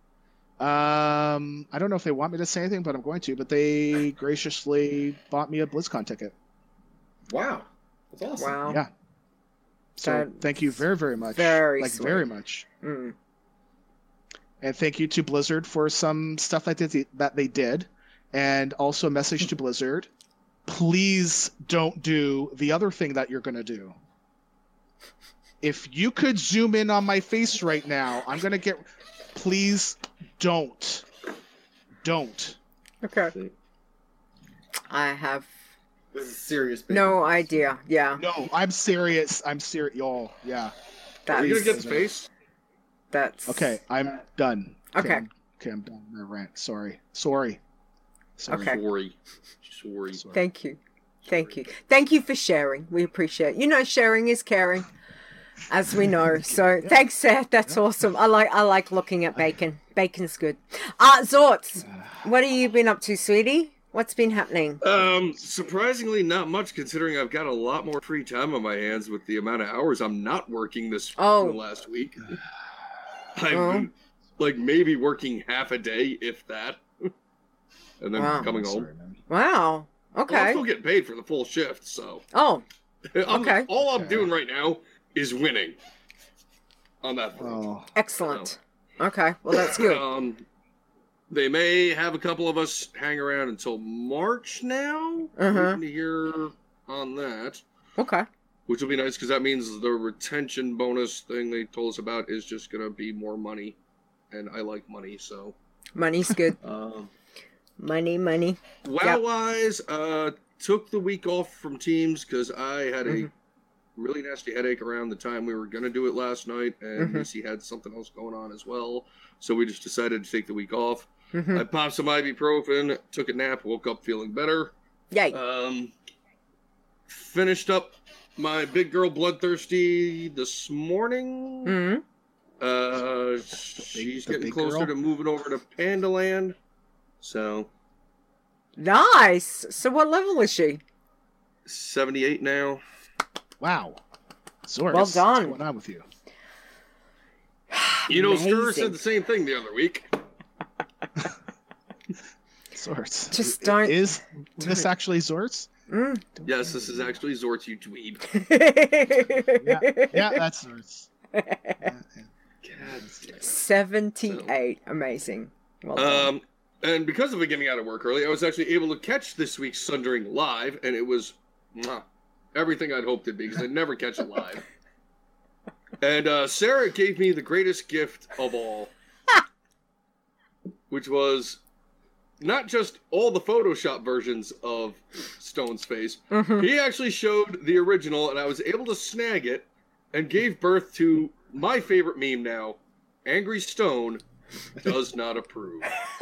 E: Um, I don't know if they want me to say anything, but I'm going to. But they graciously bought me a BlizzCon ticket.
D: Wow. That's awesome.
B: Wow.
E: Yeah. So
B: That-
E: thank you very, very much.
B: very
E: like
B: sweet.
E: very much.
B: Mm.
E: And thank you to Blizzard for some stuff that they, that they did. And also a message to Blizzard. Please don't do the other thing that you're going to do. If you could zoom in on my face right now, I'm going to get... Please don't. Don't.
B: Okay. I have
D: This is serious business.
B: no idea. Yeah,
E: No, I'm serious. I'm serious. Y'all, yeah.
C: Are
B: that's
C: you gonna get the face?
B: that's
E: Okay, I'm done.
B: Okay.
E: I'm, okay, I'm done with my rant. Sorry. Sorry. Sorry.
B: Okay.
C: Sorry. Sorry.
E: Sorry.
B: Thank you, thank you, thank you for sharing. We appreciate. You know, sharing is caring, as we know. So thanks, Seth. That's awesome. I like I like looking at bacon. Bacon's good. Uh Zorts, what have you been up to, sweetie? What's been happening?
C: Um, surprisingly, not much considering I've got a lot more free time on my hands with the amount of hours I'm not working this
B: Oh.
C: last week. I've
B: Oh.
C: been, like, maybe working half a day, if that, and then
B: Wow.
C: coming home.
E: Sorry, man.
B: Wow.
C: Well, I'm
B: Okay.
C: still getting paid for the full shift, so
B: Oh,
C: I'm-
B: Okay.
C: all I'm
E: Okay.
C: doing right now is winning on that front.
E: Oh,
B: excellent. Okay. Well, that's good.
C: Um, they may have a couple of us hang around until March now.
B: Uh-huh.
C: Waiting to hear on that,
B: Okay.
C: which will be nice because that means the retention bonus thing they told us about is just gonna be more money, and I like money, so.
B: Money's good.
C: Um,
B: Money, money.
C: WoW wise, uh, took the week off from teams because I had a
B: Mhm.
C: really nasty headache around the time we were gonna do it last night, and
B: Mhm.
C: Missy had something else going on as well, so we just decided to take the week off.
B: hmm
C: I popped some ibuprofen, took a nap, woke up feeling better.
B: Yay.
C: Um, finished up my big girl bloodthirsty this morning.
B: hmm
C: Uh, she's
E: the
C: getting
E: big
C: closer
E: girl?
C: to moving over to Pandaland. So
B: Nice. So, what level is she?
C: seventy-eight now.
E: wow. Zorus,
B: Well done.
E: What's going on with you?
C: You know, Stir
B: Amazing.
C: said the same thing the other week.
E: Zorts.
B: Just don't-
E: Is this actually Zorts?
B: Mm.
C: Yes, this is actually Zorts, you dweeb.
E: Yeah, yeah, that's Zorts. Yeah, yeah.
C: God damn it.
B: seventy-eight. Amazing. Well done.
C: Um, and because of it getting out of work early, I was actually able to catch this week's Sundering live, and it was mwah, everything I'd hoped it'd be because I'd never catch it live. And uh, Sarah gave me the greatest gift of all, which was not just all the Photoshop versions of Stone's face.
B: Mhm.
C: He actually showed the original, and I was able to snag it and gave birth to my favorite meme now. Angry Stone does not approve.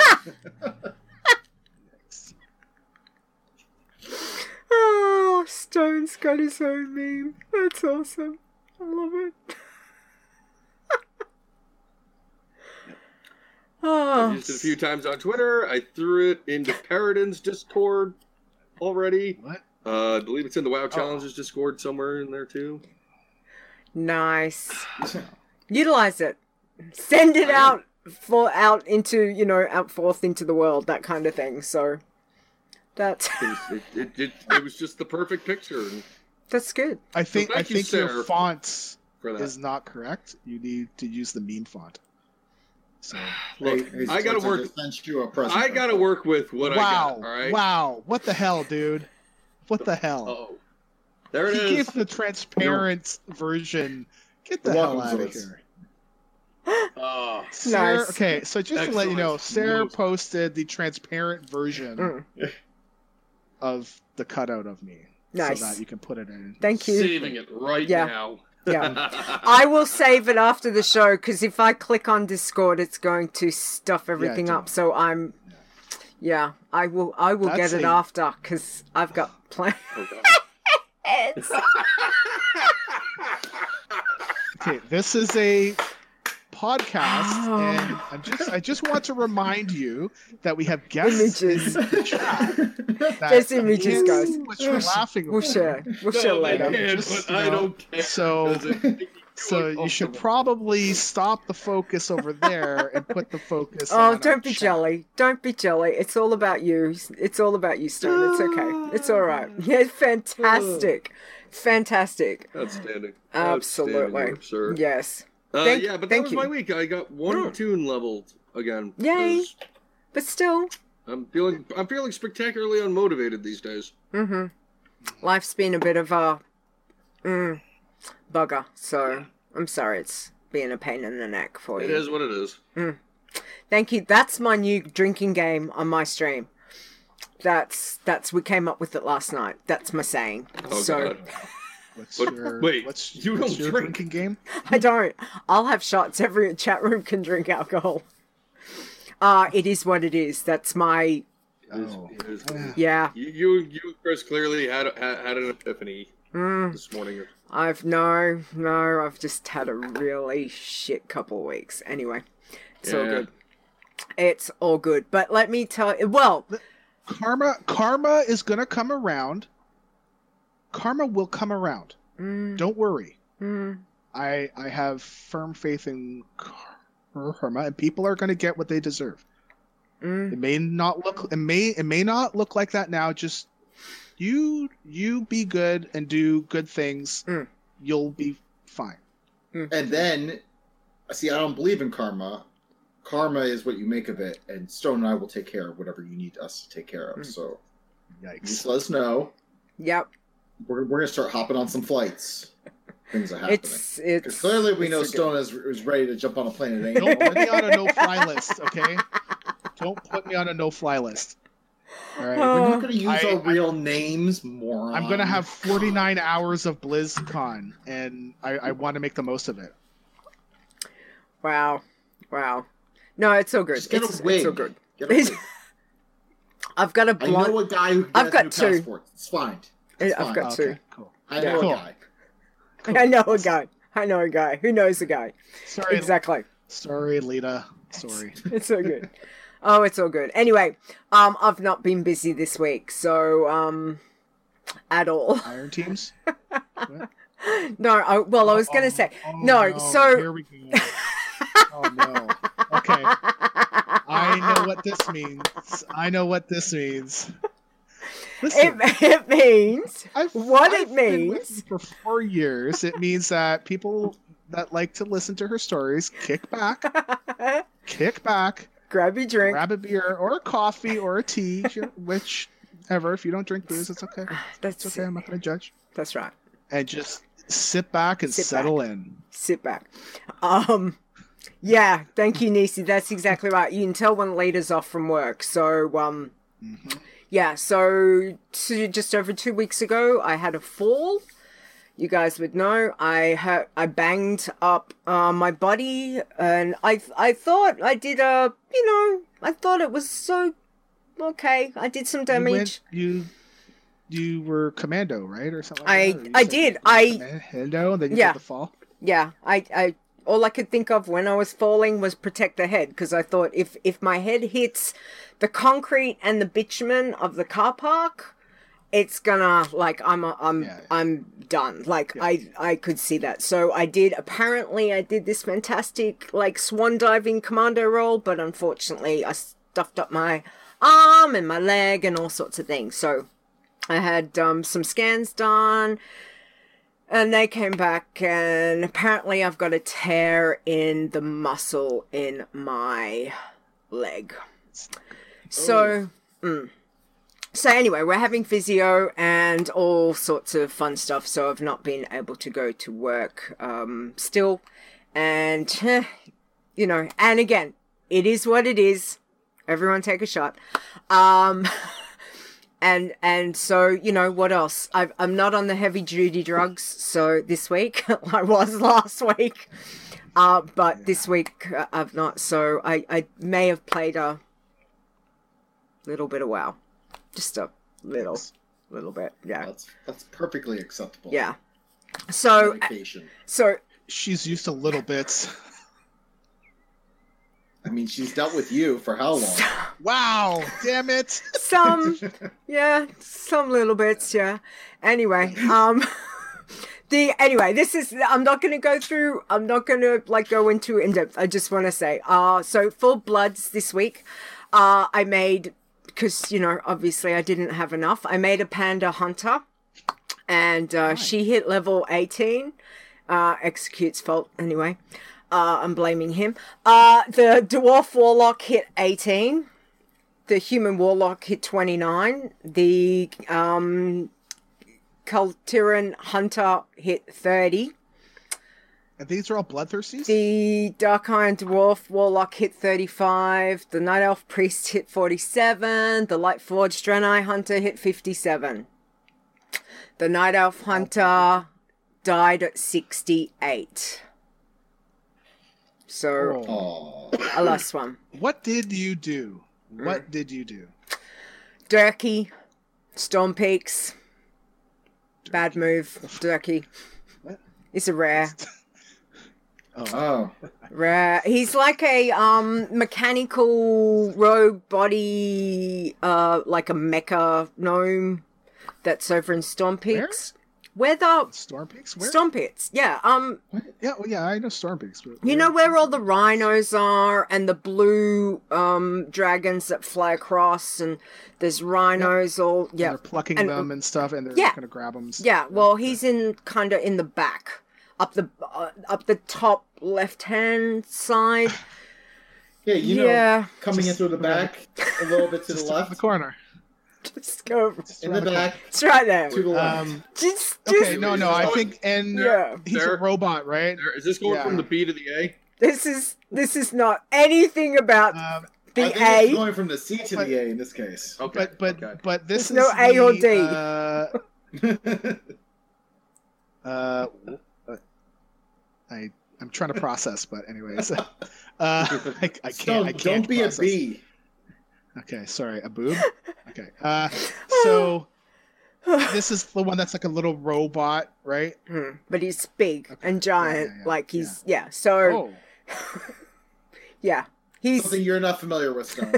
B: Oh, Stone's got his own meme. That's awesome. I love it.
C: I
B: Oh,
C: used it a few times on Twitter. I threw it into Paradin's Discord already.
E: What?
C: Uh, I believe it's in the WoW Challenges Discord somewhere in there too.
B: nice. Utilize it. Send it
C: I am.
B: out for out into you know out forth into the world. That kind of thing. So that's
C: It was, it, it, it, it was just the perfect picture and
B: that's good.
E: I think
C: thank
E: I
C: you,
E: think your
C: Sarah,
E: font
C: for that.
E: is not correct. You need to use the meme font. So
C: Look,
D: Hey, hey,
C: I gotta
D: Spencer,
C: work.
D: just sent you a present.
C: I gotta work with what
E: wow,
C: I got. All right.
E: wow, what the hell, dude? What the hell?
C: Oh, there it
E: he
C: is.
E: gave the transparent version. Get the
D: Welcome
E: hell out
D: to
E: of
D: this.
E: here.
C: Oh,
E: Sarah,
B: Nice.
E: okay, so just to let you know,
C: Excellent.
E: Sarah posted the transparent version
B: Mm.
E: of the cutout of me.
B: Nice.
E: So that you can put it in.
B: Thank you.
C: saving it right
B: Yeah.
C: now.
B: Yeah. I will save it after the show because if I click on Discord, it's going to stuff everything
E: don't.
B: up. So I'm, yeah, I will. I will
E: That's
B: get it
E: a-
B: after because I've got plans.
C: Oh, God.
E: Okay, this is a podcast,
B: Oh.
E: and I'm just I just want to remind you that we have guests
B: Images.
E: in the chat. that
B: There's images,
E: is
B: guys.
E: what you're laughing
B: We'll
E: over.
B: share. We'll share
C: No, they
B: later.
C: can,
E: Just,
C: but
E: you
C: I
E: know,
C: don't care.
E: So,
C: Does it-
E: so you should probably stop the focus over there and put the focus.
B: Oh,
E: on our
B: don't be
E: chat.
B: jelly. Don't be jelly. It's all about you. It's all about you, Stone. It's okay. It's all right. Yeah, fantastic. Fantastic.
C: Outstanding.
B: Absolutely.
C: Outstanding work, sir.
B: Yes.
C: Uh,
B: Thank-
C: yeah, but that
B: thank
C: was
B: you.
C: my week. I got one
B: Mm.
C: tune leveled again.
B: Yay.
C: 'cause
B: But still,
C: I'm feeling I'm feeling spectacularly unmotivated these days.
B: mm-hmm. Life's been a bit of a mm, bugger. So I'm sorry it's being a pain in the neck for
C: It
B: you.
C: is what it is.
B: Thank you. That's my new drinking game on my stream. That's that's we came up with it last night. That's my saying.
C: Oh,
B: so
C: God.
E: What's
C: But
E: your,
C: wait,
E: what's,
C: you
E: what's
C: don't
E: your
C: drink.
E: drinking game?
B: I don't. I'll have shots. Every chat room can drink alcohol. Uh, it is what it is. That's my
C: It is-
E: Oh.
C: it is-
E: Yeah.
B: yeah.
C: You, you, you, Chris, clearly had had, had an epiphany
B: Mm,
C: this morning.
B: I've no, no. I've just had a really shit couple of weeks. Anyway, it's all
C: Yeah.
B: good. It's all good. But let me tell you. Well,
E: Karma, karma is gonna come around. Karma will come around.
B: mm,
E: Don't worry.
B: mm,
E: I I have firm faith in karma, and people are gonna get what they deserve.
B: mm.
E: It may not look it may it may not look like that now. Just you you be good and do good things.
B: Mm.
E: You'll be fine.
D: And then, see, I don't believe in karma. Karma is what you make of it, and Stone and I will take care of whatever you need us to take care of.
B: Mm.
D: So
E: Yikes.
D: just let us know.
B: Yep.
D: We're, we're gonna start hopping on some flights. Things are happening.
B: It's
D: Because
B: it's
D: clearly we
B: it's
D: know
B: a good-
D: Stone is, is ready to jump on a plane at any
E: Don't put me
D: moment.
E: on a no-fly list, okay? Don't put me on a no-fly list. All right.
B: Oh.
D: We're not gonna use
E: I-
D: our real names, moron.
E: I'm gonna have forty-nine hours of BlizzCon, and I, I want to make the most of it.
B: Wow. Wow. No, it's all good.
D: Just get
B: it's,
D: a wig.
B: it's all good.
D: Get a wig.
B: I've got a
D: I know
B: blonde.
D: a guy who
B: I've
D: gets
B: got
D: new
B: two.
D: passport. It's fine. It's
B: I've
D: fine.
B: got two.
E: Okay, cool.
D: I know
E: Cool.
D: a guy.
B: I know a guy. I know a guy. Who knows a guy?
E: Sorry,
B: Exactly.
E: sorry, Lita. Sorry.
B: It's all good. Oh, it's all good. Anyway, um, I've not been busy this week, so um, at all.
E: Iron teams.
B: No, I, well, I was gonna say
E: Oh,
B: no. So
E: here we go. Oh no. Okay. I know what this means. I know what this means. Listen,
B: it, it means
E: I've,
B: what
E: I've
B: it
E: been with
B: means.
E: you for four years. It means that people that like to listen to her stories kick back, kick back,
B: Grab your drink.
E: grab a beer or a coffee or a tea, whichever. If you don't drink booze, it's okay.
B: That's
E: It's okay. I'm not going to judge.
B: That's right.
E: and just sit back and
B: Sit
E: settle
B: back.
E: in.
B: Sit back. Um, yeah, thank you, Nisi. That's exactly right. You can tell when Lita's off from work. So, um,
E: Mm-hmm.
B: yeah, so two, just over two weeks ago, I had a fall. You guys would know I hurt, I banged up uh, my body, and I I thought I did a, you know, I thought it was so okay. I did some
E: You,
B: damage.
E: went, you you were commando, right, or something? Like
B: I-
E: that? Or you
B: I
E: said
B: did.
E: you were
B: I-
E: commando, and then you
B: Yeah.
E: did the fall.
B: Yeah, I, I, all I could think of when I was falling was protect the head, because I thought if, if my head hits the concrete and the bitumen of the car park, it's gonna, like, I'm, a, I'm,
E: Yeah.
B: I'm done. Like,
E: Yeah.
B: I, I could see that. So I did, apparently I did this fantastic, like, swan diving commando roll, but unfortunately I stuffed up my arm and my leg and all sorts of things. So I had, um, some scans done. And they came back, and apparently I've got a tear in the muscle in my leg. So, mm. so anyway, we're having physio and all sorts of fun stuff. So I've not been able to go to work um, still, and you know, and again, it is what it is. Everyone take a shot. Um, And and so, you know, what else? I've, I'm not on the heavy duty drugs, so this week, I was last week, uh, but
E: Yeah.
B: this week uh, I've not, so I, I may have played a little bit of WoW. Just a little,
E: Yes.
B: little bit, yeah.
D: That's that's perfectly acceptable.
B: Yeah. So,
D: Medication.
B: so,
E: She's used to little bits.
D: I mean, she's dealt with you for how long?
E: Wow! Damn it!
B: some, yeah, some little bits, yeah. Anyway, um, the, anyway, this is, I'm not going to go through, I'm not going to, like, go into in depth. I just want to say, uh, so Full Bloods this week, uh, I made, because, you know, obviously I didn't have enough, I made a Panda Hunter, and, uh,
E: Nice.
B: she hit level eighteen, uh, Execute's fault, anyway. Uh, I'm blaming him. Uh, the Dwarf Warlock hit eighteen. The Human Warlock hit twenty-nine. The um, Kultiran Hunter hit thirty.
E: And these are all bloodthirsties?
B: The Dark Iron Dwarf Warlock hit thirty-five. The Night Elf Priest hit forty-seven. The Light Forged Draenei Hunter hit fifty-seven. The Night Elf Hunter died at sixty-eight. So,
E: Oh.
D: Oh.
B: I lost one.
E: What did you do? What did you do?
B: Durkee, Storm Peaks, bad move, Durkee.
E: What?
B: It's a rare,
E: Oh.
D: Oh.
B: rare. He's like a um mechanical rogue body, uh, like a mecha gnome that's over in Storm Peaks. Where the
E: Storm Peaks? Where?
B: Storm Pits? Yeah, um,
E: Yeah, well, yeah, I know Storm Peaks. But
B: you know where all the rhinos are and the blue um dragons that fly across, and there's rhinos all
E: And
B: yeah.
E: they're plucking
B: And-
E: them and stuff, and they're
B: Yeah.
E: going to grab them.
B: Yeah, well, he's in kind of in the back, up the uh, up the top left hand side.
D: Yeah, you know,
B: yeah,
D: coming in through the back, a little bit to the
E: Just around the
D: left,
E: corner.
B: just go.
E: Just
D: in
E: around
D: the back,
B: It's right there.
D: to the left.
E: Um,
B: Just, just
E: okay, no, no, I think, and
B: yeah.
E: he's
C: There.
E: a robot, right?
C: There- Is this going
E: Yeah.
C: from the B to the A?
B: This is this is not anything about
E: Um,
B: the
D: I think
B: A.
D: it's going from the C to
E: But-
D: the A in this case.
C: Okay.
E: but but
C: okay.
E: but this
B: There's
E: is
B: no A or
E: the,
B: D.
E: Uh, uh, uh, I I'm trying to process, but anyways, uh, I, I can't.
D: Stone,
E: I can't
D: don't be
E: process.
D: a B.
E: Okay, sorry, a boob. Okay, uh, so this is the one that's like a little robot, right?
B: Hmm, but he's big
E: Okay.
B: and giant,
E: Yeah, yeah, yeah,
B: like he's yeah. So
E: Oh,
B: yeah, he's.
D: Something you're not familiar with, Stone.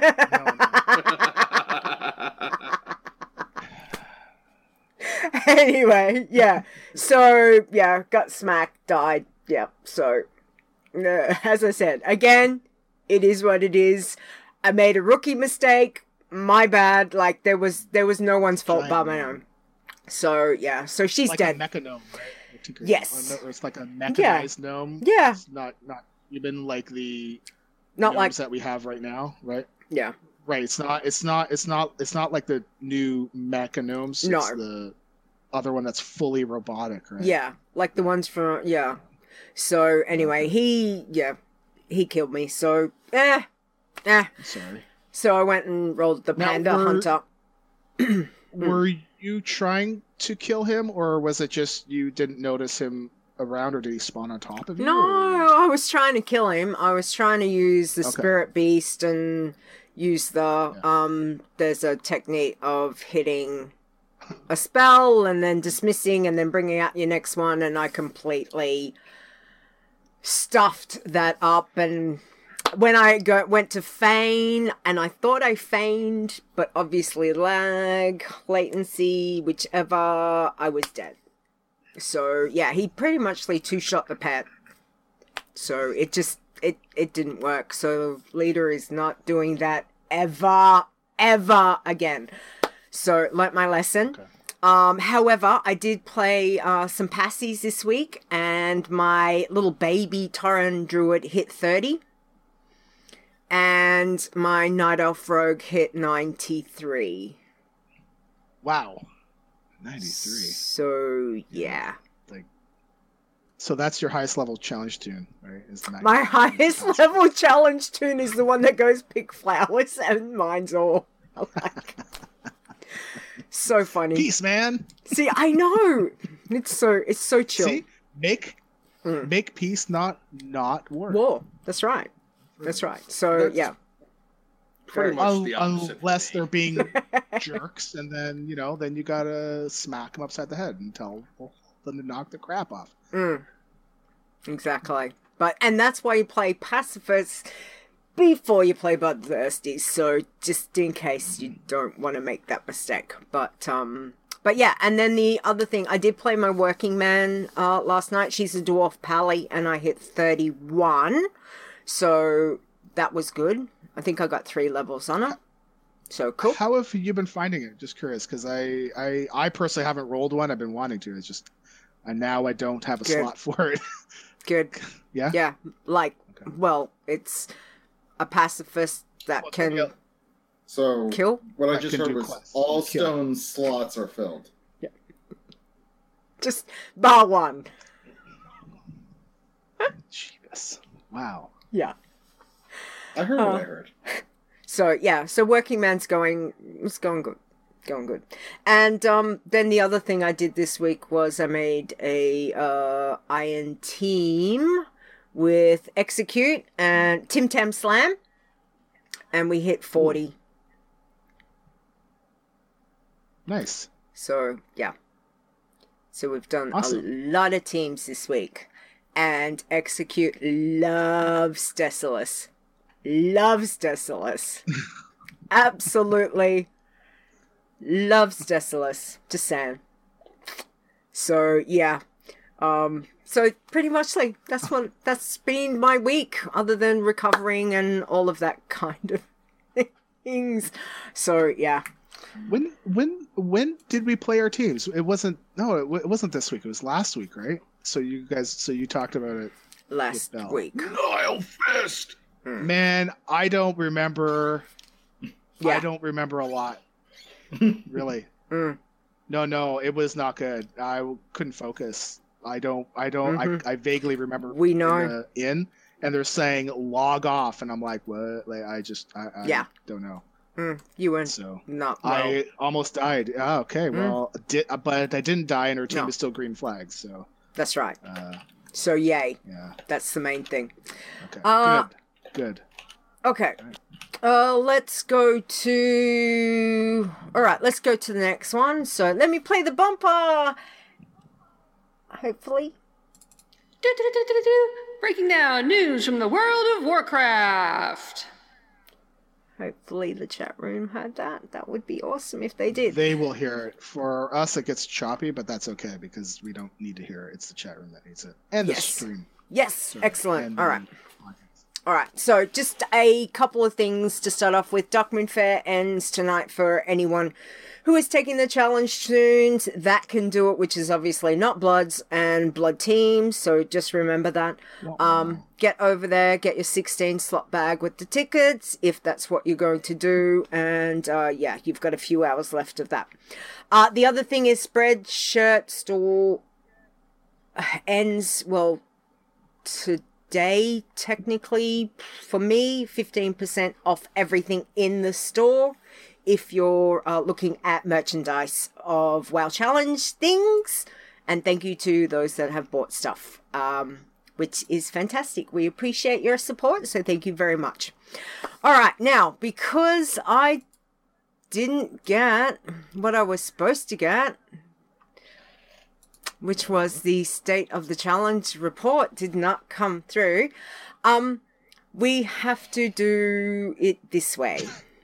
B: Anyway, yeah. So yeah, got smacked, died. Yeah. So uh, as I said, again, it is what it is. I made a rookie mistake. My bad. Like there was there was no one's fault but
E: Giant
B: my
E: gnome.
B: own. So yeah. So she's
E: like
B: dead.
E: a mecha gnome, right? I think it's-
B: Yes.
E: or it's like a mechanized gnome.
B: Yeah.
E: It's not not even like the
B: Not
E: gnomes
B: like
E: that we have right now, right?
B: yeah.
E: Right. It's not. It's not. It's not. It's not like the new mecha gnomes.
B: No.
E: It's the other one that's fully robotic, right?
B: Yeah, like the ones from yeah. So anyway, he yeah, he killed me. So eh, eh.
E: Sorry.
B: So I went and rolled the
E: Now,
B: panda
E: were-
B: hunter.
E: Were you trying to kill him, or was it just you didn't notice him around, or did he spawn on top of you?
B: No,
E: or-
B: I was trying to kill him. I was trying to use the
E: Okay.
B: spirit beast and use the
E: Yeah.
B: um. There's a technique of hitting a spell and then dismissing and then bringing out your next one, and I completely stuffed that up. And when I go, went to feign, and I thought I feigned, but obviously lag, latency, whichever, I was dead. So yeah, he pretty much two shot the pet. So it just it it didn't work. So leader is not doing that ever ever again. So learnt my lesson.
E: Okay.
B: Um, however, I did play uh, some passies this week, and my little baby Tauren Druid hit thirty, and my Night Elf Rogue hit ninety-three.
E: Wow. ninety-three.
B: So yeah.
E: So that's your highest level challenge tune, right? Is the
B: My highest level challenge tune is the one that goes pick flowers, and mine's all like so funny.
E: Peace, man.
B: See, I know it's so it's so chill.
E: See, make
B: Mm.
E: make peace not not work.
B: War. That's right. That's right. So
C: That's
B: yeah,
C: Pretty much the opposite.
E: Unless
C: for me.
E: they're being jerks, and then you know, then you gotta smack them upside the head and tell them to knock the crap off.
B: mm. Exactly. But and that's why you play pacifist before you play bloodthirsty. So just in case you don't want to make that mistake. But um. But yeah, and then the other thing, I did play my working man uh, last night. She's a dwarf pally, and I hit thirty-one. So that was good. I think I got three levels on her. So cool.
E: How have you been finding it? Just curious, because I, I I personally haven't rolled one. I've been wanting to. It's just, and now I don't have a
B: Good.
E: slot for it.
B: Good.
E: Yeah?
B: Yeah. Like,
E: Okay.
B: well, it's a pacifist that
E: Well,
B: can
E: yeah.
D: So
B: kill.
D: what I
E: I
D: just
E: can
D: heard
E: do
D: was
E: quests.
D: all
E: Kill.
D: stone slots are filled.
B: Just bar one.
E: Jeebus. Wow.
B: Yeah.
D: I heard
B: Uh,
D: what I heard.
B: So yeah, so working man's going it's going good. Going good. And um then the other thing I did this week was I made a uh Iron Team with Execute and Tim Tam Slam, and we hit forty.
E: Nice.
B: So yeah. So we've done
E: Awesome.
B: a lot of teams this week. And Execute loves Decimus. Loves Decimus. Absolutely loves Decimus. Just saying. So yeah. Um so pretty much like that's what that's been my week, other than recovering and all of that kind of things. So yeah.
E: When when when did we play our teams? It wasn't. No, it, w- it wasn't this week. It was last week, right? So you guys. So you talked about it.
B: Last
E: Bell.
B: week.
C: Nile Fist.
E: Man, I don't remember.
B: Yeah.
E: I don't remember a lot. Really.
B: Mm.
E: No, no, it was not good. I couldn't focus. I don't. I don't.
B: Mhm.
E: I, I vaguely remember.
B: We
E: in,
B: know.
E: the- in and they're saying log off, and I'm like, what? Like, I just. I, I
B: Yeah.
E: don't know.
B: Mm, you were
E: So.
B: not well.
E: I almost died. Oh, okay,
B: Mm.
E: well, did, but I didn't die, and her team
B: No.
E: is still green flags. So,
B: That's right.
E: uh,
B: So yay.
E: yeah,
B: That's the main thing.
E: okay,
B: Uh,
E: good, good.
B: Okay. Uh, let's go to... Alright, let's go to the next one. So let me play the bumper. Hopefully.
F: Do-do-do-do-do-do. Breaking down news from the world of Warcraft.
B: Hopefully the chat room had that. That would be awesome if they did.
E: They will hear it. For us, it gets choppy, but that's okay because we don't need to hear it. It's the chat room that needs it, and the
B: Yes.
E: stream.
B: Yes.
E: So,
B: Excellent.
E: and
B: Alright.
E: the podcast.
B: All right, so just a couple of things to start off with. Dark Moon Fair ends tonight for anyone who is taking the challenge tunes that can do it, which is obviously not Bloods and Blood teams, so just remember that. Um, get over there, get your sixteen slot bag with the tickets, if that's what you're going to do, and uh, yeah, you've got a few hours left of that. Uh, the other thing is Spreadshirt store ends, well, today, technically, for me, fifteen percent off everything in the store if you're uh, looking at merchandise of WoW Challenge things. And thank you to those that have bought stuff, um, which is fantastic. We appreciate your support, so thank you very much. All right, now, because I didn't get what I was supposed to get, which was the State of the Challenge report, did not come through. Um, we have to do it this way.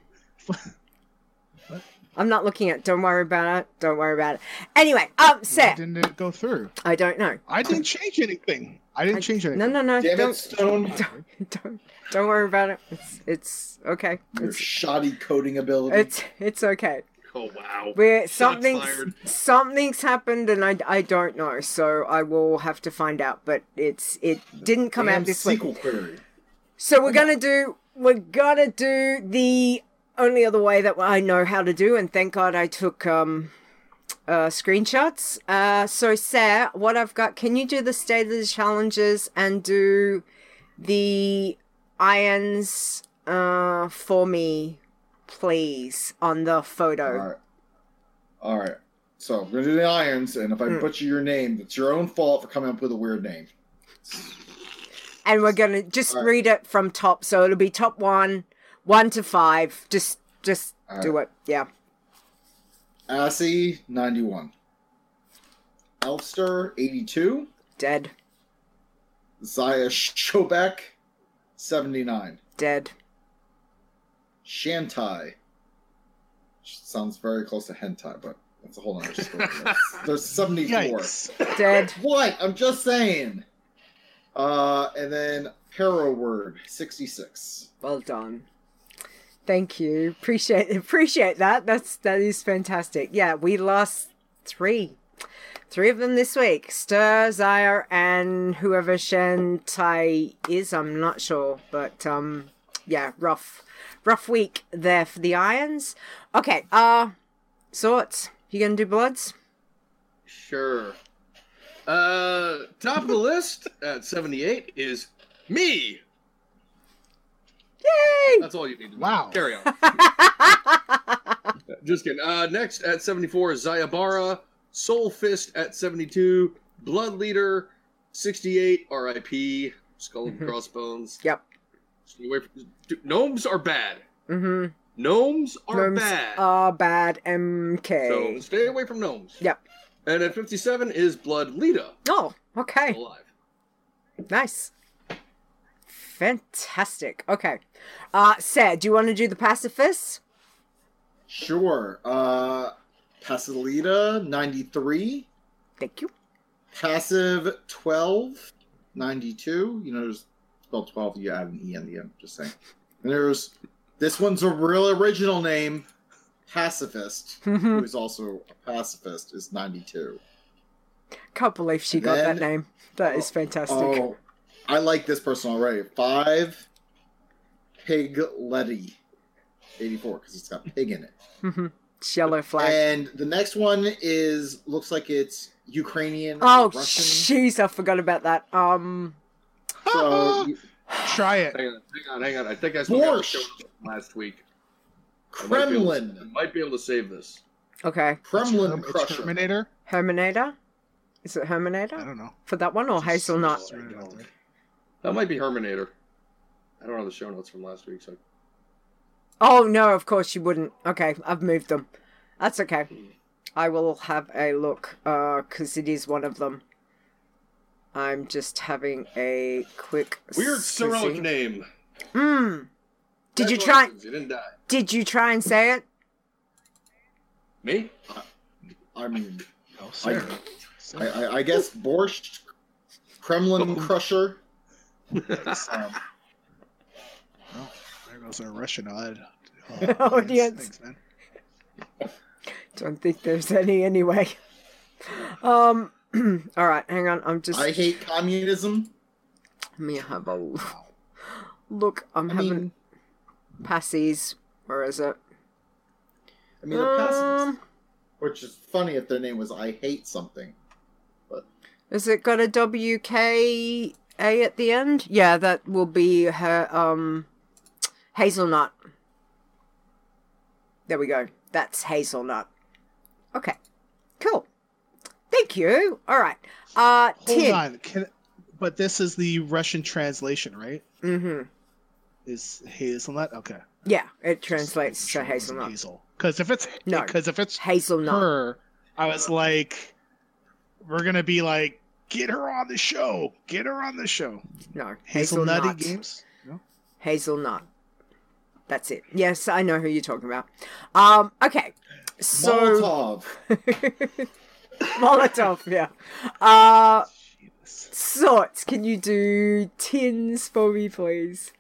B: I'm not looking at. Don't worry about it. Don't worry about it. Anyway, um,
E: Why
B: Seth.
E: didn't it go through?
B: I don't know.
E: I didn't change anything. I didn't
B: I,
E: change anything.
B: No, no, no.
D: Damn
B: don't,
D: it, Stone.
B: Don't, don't, don't worry about it. It's, it's okay.
D: Your
B: It's,
D: shoddy coding ability.
B: it's, it's okay.
C: Oh wow!
B: We're,
C: Shots
B: something's,
C: fired.
B: something's happened and I, I don't know, so I will have to find out. But it's it didn't come
D: Damn
B: out this week.
D: sequel query.
B: So we're gonna do we're gonna do the only other way that I know how to do, and thank God I took um uh screenshots. Uh, so Sarah, what I've got, can you do the State of the Challenges and do the irons uh for me, please, on the photo?
D: All right. All right. So we're gonna do the irons, and if I
B: Mm.
D: butcher your name, it's your own fault for coming up with a weird name.
B: And we're gonna just
D: All right.
B: read it from top, so it'll be top one, one to five. Just, just
D: All
B: do it. Yeah.
D: Assy ninety-one. Elfster eighty-two.
B: Dead.
D: Zaya Shobek seventy-nine.
B: Dead.
D: Shantai. Sounds very close to hentai, but that's a whole other story. That's- There's seventy-four.
E: Yikes.
B: Dead.
D: What? I'm just saying. Uh, and then Para Word sixty-six.
B: Well done. Thank you. Appreciate appreciate that. That's that is fantastic. Yeah, we lost three. Three of them this week. Stir, Zaya, and whoever Shantai is, I'm not sure. But um yeah, rough rough week there for the irons. Okay, uh Sorts. You gonna do Bloods?
C: Sure. Uh, top of the list at seventy-eight is me.
B: Yay!
C: That's all you need to know.
E: Wow.
C: Carry on. Just kidding. Uh, next at seventy-four is Zayabara. Soul Fist at seventy-two. Blood Leader sixty-eight. R I P. Skull and Crossbones.
B: Yep.
C: Stay away from- Dude, gnomes are bad.
B: Mm-hmm.
C: Gnomes are
B: Gnomes
C: bad.
B: are bad. M K.
C: So stay away from gnomes.
B: Yep.
C: And at fifty-seven is Blood Lita.
B: Oh, okay.
C: Alive.
B: Nice. Fantastic. Okay. Uh, Sad, do you want to do the pacifists?
D: Sure. Uh, Pasilita ninety-three.
B: Thank you.
D: Passive twelve. ninety-two. You know, there's spelled twelve, you add an E on the end, just saying. And there's, this one's a real original name, Pacifist, who is also a pacifist, is ninety-two.
B: Can't believe she
D: And
B: got
D: then-
B: that name. That is fantastic.
D: Oh, I like this person already. Five, Pig Letty, eighty-four, because it's got pig in it.
B: Mm-hmm. Yellow flag.
D: And the next one is, looks like it's Ukrainian
B: Oh,
D: or Russian.
B: jeez, I forgot about that. Um,
D: So, you-
E: Try it.
C: Hang on, hang on, hang on. I think I still got the
D: Borscht.
C: show notes from last week. I might be able to- I
D: Kremlin.
C: might be able to save this.
B: okay.
D: Kremlin
E: It's
D: Crusher.
E: Terminator?
B: Herminator? Is it
E: I
B: Herminator?
E: don't know.
B: For that one or Hazelnut?
E: Just threw it out there.
C: That might be Herminator. I don't have the show notes from last week, so
B: Oh, no, of course you wouldn't. Okay, I've moved them. That's okay. I will have a look, uh, because it is one of them. I'm just having a quick...
C: weird Cyrillic
B: squeezy.
C: name.
B: Hmm. Did you
C: Congratulations,
B: try...
C: You didn't die.
B: Did you try and say it?
C: Me?
D: I mean,
E: No,
D: I,
E: sir.
D: I, I, I guess Borscht, Kremlin Crusher. Um,
E: was a Russian odd.
B: Oh, audience.
E: Thanks, man.
B: Don't think there's any anyway. Um. All right, hang on. I'm just.
D: I hate communism.
B: Let me have a look. I'm
D: I
B: having
D: mean,
B: passies. Where is it?
D: I mean, the passives,
B: Um,
D: which is funny if their name was I hate something.
B: Has it got a W K A at the end? Yeah, that will be her. Um, Hazelnut. There we go. That's Hazelnut. Okay, cool. Thank you. All right. Uh,
E: Hold
B: Tim.
E: on. Can, but this is the Russian translation, right?
B: Mm-hmm.
E: Is hazelnut? Okay.
B: Yeah, it translates to hazelnut.
E: Hazel. Because if it's
B: No.
E: because if it's
B: Hazelnut.
E: her, I was like, we're gonna be like, get her on the show. Get her on the show.
B: No,
E: Hazelnutty
B: hazelnut.
E: games. No.
B: Hazelnut. That's it. Yes, I know who you're talking about. Um. Okay. So.
D: Molotov.
B: Molotov. Yeah. Uh.
E: Jesus.
B: Sorts. Can you do tins for me, please?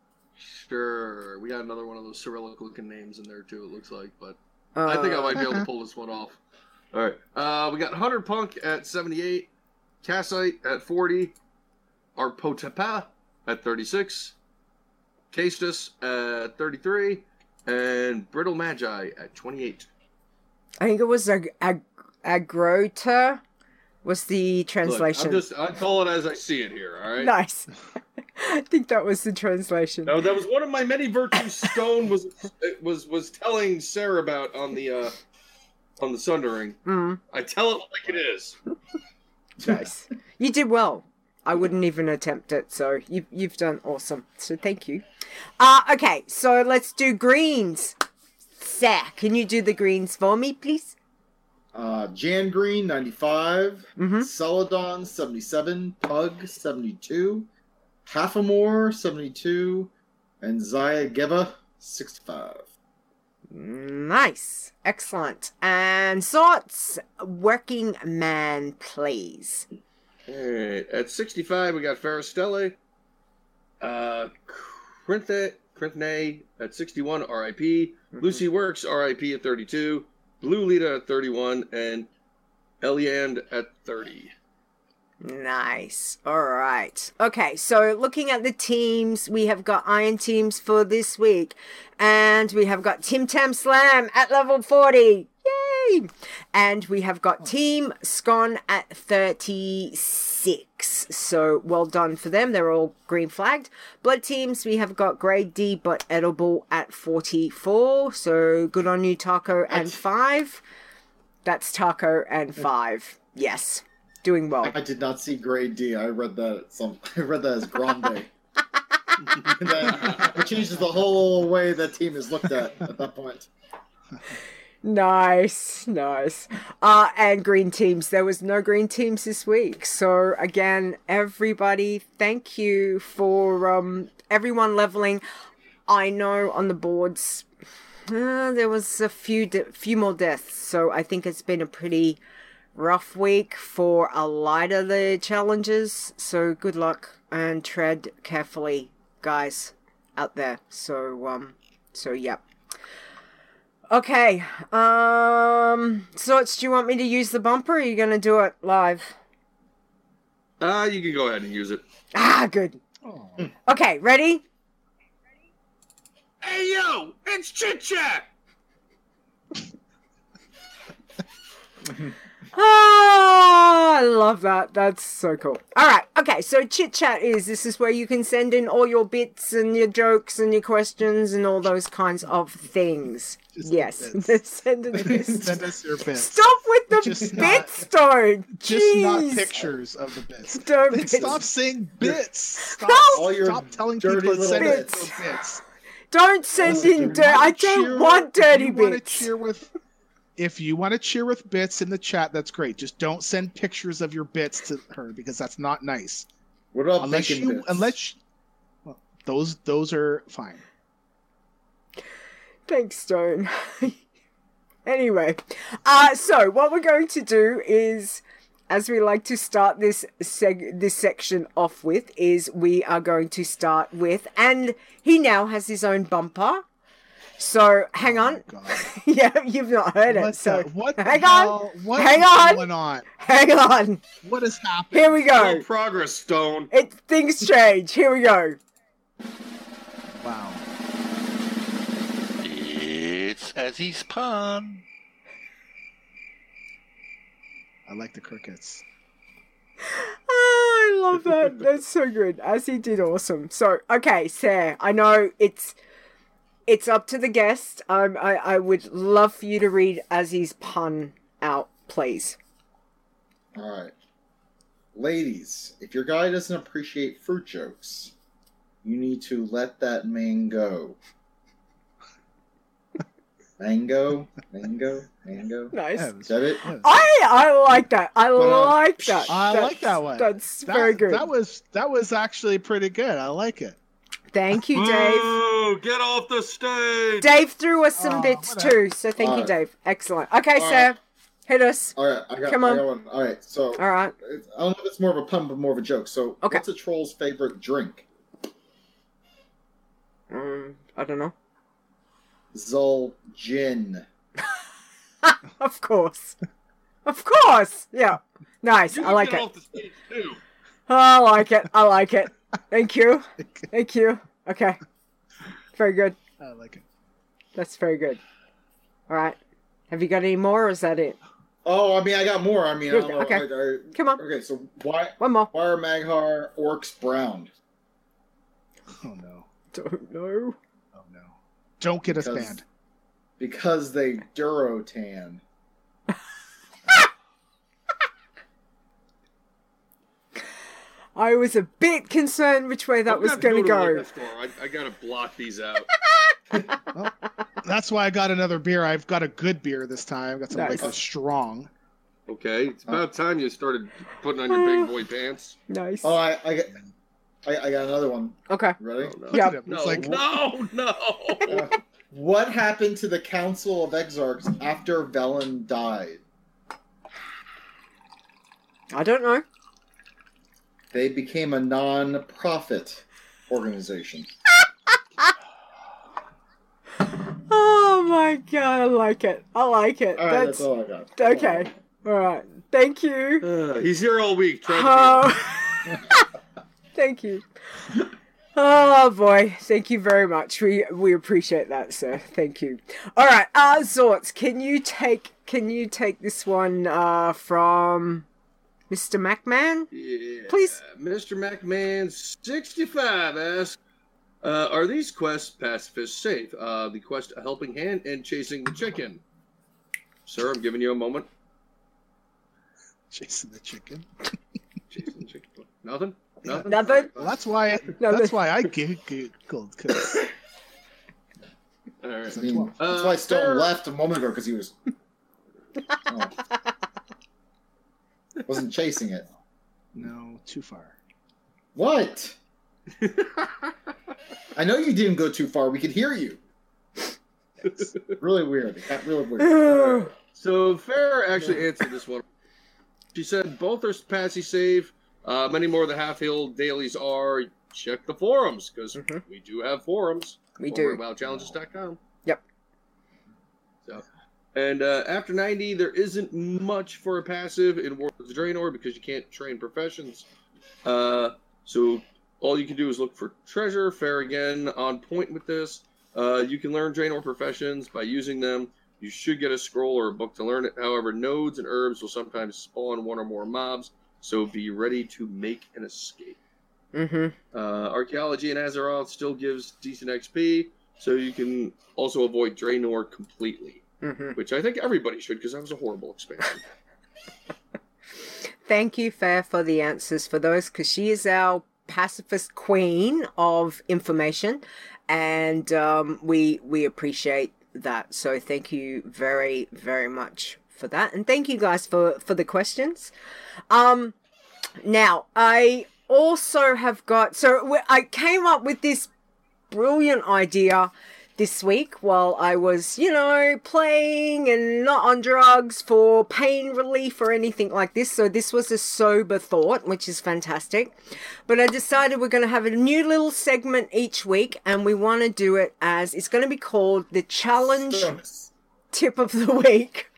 C: Sure. We got another one of those Cyrillic looking names in there too, it looks like, but
B: Uh,
C: I think I might be able to pull this one off. Alright. Uh we got Hunter Punk at seventy-eight, Cassite at forty, Arpotepa at thirty-six, Castus at thirty-three, and Brittle Magi at twenty-eight.
B: I think it was ag- ag- agrota. Was the
C: Look,
B: translation?
C: I'm just I call it as I see it here, alright?
B: Nice. I think that was the translation.
C: Now that was one of my many virtues Stone was was was telling Sarah about on the uh on the Sundering.
B: Mm,
C: I tell it like it is.
B: nice. You did well. I wouldn't even attempt it, so you, you've done awesome. So thank you. Uh, okay, so let's do greens. Sarah, can you do the greens for me, please?
D: Uh, Jan Green, ninety-five.
B: Mm-hmm.
D: Celadon, seventy-seven. Pug, seventy-two. Halfamore, seventy-two. And Zaya Geva, sixty-five.
B: Nice. Excellent. And sorts, working man, please.
C: Alright, at sixty-five we got Faristelle. Uh Crinthe Crinthe at sixty-one, R I P. Lucy Works, R I P at thirty-two. Blue Lita at thirty-one, and Eliand at thirty.
B: Nice. All right. Okay, so looking at the teams, we have got Iron Teams for this week. And we have got Tim Tam Slam at level forty. Yay! And we have got Team Scon at thirty-six. So well done for them. They're all green flagged. Blood Teams, we have got Grade D but Edible at forty-four. So good on you, Taco, and five. That's Taco and five. Yes. Doing well.
D: I did not see grade D. I read that some. I read that as grande. And that, it changes the whole way that team is looked at at that point.
B: Nice, nice. Uh, and green teams. There was no green teams this week. So again, everybody, thank you for um everyone leveling. I know on the boards uh, there was a few de- few more deaths, so I think it's been a pretty rough week for a lot of the challenges. So good luck and tread carefully, guys, out there. So um, so yeah. Okay, um, so it's, do you want me to use the bumper, or are you going to do it live?
C: Uh, you can go ahead and use it.
B: Ah, good.
E: Oh.
B: Okay, ready?
C: Hey, yo! It's Chit Chat!
B: Ah, I love that. That's so cool. All right. Okay. So Chit Chat is, this is where you can send in all your bits and your jokes and your questions and all those kinds of things.
E: Just
B: yes.
E: the bits.
B: Send in bits.
E: Send us your bits.
B: Stop with the
E: Just
B: bits,
E: not-
B: though.
E: Just not
B: Jeez.
E: pictures of the bits.
B: Don't
E: Then
B: bits.
E: stop saying bits. Stop,
D: All your
E: stop telling
D: dirty
E: people to send
D: little
E: us
B: bits.
E: those bits.
B: Don't send
E: Listen,
B: in
E: if
B: dirt.
E: you wanna
B: I don't
E: cheer-
B: want dirty
E: if you wanna
B: bits.
E: cheer with, if you want to cheer with bits in the chat, that's great. Just don't send pictures of your bits to her, because that's not nice.
D: What about
E: Unless
D: bacon
E: you,
D: bits?
E: unless you- well, those those are fine.
B: Thanks, Stone. Anyway, uh, so what we're going to do is as we like to start this seg- this section off with, is we are going to start with, and he now has his own bumper. So hang on.
E: Oh,
B: Yeah, you've not heard
E: what
B: it. So
E: the, what
B: hang
E: the
B: on.
E: hell? What
B: Hang
E: is
B: on.
E: going on?
B: Hang on.
E: What is happening?
B: Here we go.
C: No progress, Stone.
B: It things change. Here we go.
E: Wow.
G: It's Azzy's pun.
E: I like the crickets.
B: Oh, I love that. That's so good. As he did awesome. So, okay, Sarah, I know it's it's up to the guest. Um, I, I would love for you to read Azzy's pun out, please.
D: All right. Ladies, if your guy doesn't appreciate fruit jokes, you need to let that man go. Mango, mango, mango.
B: Nice.
E: Yeah, it was-
D: Get it?
E: yeah.
B: I I like that. I
D: Well,
B: like that.
E: I
B: That's-
E: like that one.
B: That's
E: That,
B: very good.
E: That was that was actually pretty good. I like it.
B: Thank you, Dave.
C: Boo! Get off the stage!
B: Dave threw us some
E: Oh,
B: bits
E: whatever.
B: too, so thank you,
D: Alright.
B: Dave. Excellent. Okay,
D: Alright.
B: Sarah, hit us.
D: All right, I got,
B: Come on.
D: I got one. All right, so
B: All right.
D: it's- I don't know if it's more of a pun, but more of a joke. So,
B: Okay.
D: what's a troll's favorite drink?
B: Um, I don't know.
D: Zol gin.
B: Of course. Of course. Yeah. Nice.
C: You
B: I
C: can
B: like
C: get
B: it.
C: off the stage too.
B: I like it. I like it. Thank you. Thank you. Okay. Very good.
E: I like it.
B: That's very good. All right. Have you got any more, or is that it?
D: Oh, I mean, I got more. I mean, I don't know.
B: Okay.
D: like, I-
B: Come on.
D: Okay, so why
B: One more.
D: why are Maghar orcs brown?
E: Oh no.
B: Don't know.
E: Oh no. Don't get us
D: Because-
E: banned.
D: Because they Durotan.
B: I was a bit concerned which way that
C: I've
B: was
C: got
B: going to
C: to the
B: go.
C: liquor store. I, I gotta block these out.
E: That's why I got another beer. I've got a good beer this time. I've got some
B: Nice.
E: like a strong.
C: Okay, it's about time you started putting on your big boy pants.
B: Nice.
D: Oh, I I, got- I I got another one.
B: Okay.
D: Ready?
C: Oh, no.
B: Yeah.
E: Look at him.
C: No,
E: It's like
C: no, no.
D: Uh, what happened to the Council of Exarchs after Velen died?
B: I don't know.
D: They became a non-profit organization.
B: Oh my god, I like it. I like it.
D: All right, that's,
B: that's
D: all I got.
B: okay. All right. Thank you.
C: Uh, he's here all week trying to
B: Oh. Thank you. Oh boy, thank you very much. We we appreciate that, sir. Thank you. All right, uh, Zorts, can you take can you take this one uh, from Mister MacMan?
C: Yeah.
B: Please.
C: Mister McMahon sixty-five asks, uh, are these quests pacifist safe? Uh, the quest A Helping Hand and Chasing the Chicken. Sir, I'm giving you a moment.
E: chasing the chicken.
C: Chasing the chicken. Nothing? Nothing?
B: Nothing?
E: Well, that's why.
B: No,
E: that's
B: the-
E: why I giggled because
C: All right.
D: I mean,
C: Uh,
D: that's why Stone
C: sir-
D: left a moment ago, because he was oh. wasn't chasing it.
E: no, too far.
D: What? I know you didn't go too far. We could hear you.
E: Yes.
D: Really weird. It got really weird.
C: So Farrah actually answered this one. She said both are passy safe. Uh, many more of the half hill dailies are. Check the forums because
B: Mhm.
C: we do have forums.
B: We
C: over
B: do.
C: at wow challenges dot com.
B: Yep.
C: So, and uh, after ninety, there isn't much for a passive in War of the Draenor because you can't train professions. Uh, so all you can do is look for treasure. Fair again on point with this. Uh, you can learn Draenor professions by using them. You should get a scroll or a book to learn it. However, nodes and herbs will sometimes spawn one or more mobs, so be ready to make an escape.
B: Mm-hmm.
C: Uh, Archaeology in Azeroth still gives decent X P, so you can also avoid Draenor completely,
B: Mm-hmm.
C: which I think everybody should because that was a horrible expansion.
B: Thank you, Fair, for the answers for those, because she is our pacifist queen of information, and um, we we appreciate that. So thank you very, very much for that, and thank you guys for for the questions. Um, now I also have got so we- I came up with this brilliant idea this week while I was, you know, playing and not on drugs for pain relief or anything like this. So this was a sober thought, which is fantastic. But I decided we're going to have a new little segment each week, and we want to do it as, it's going to be called the Challenge Tip of the Week.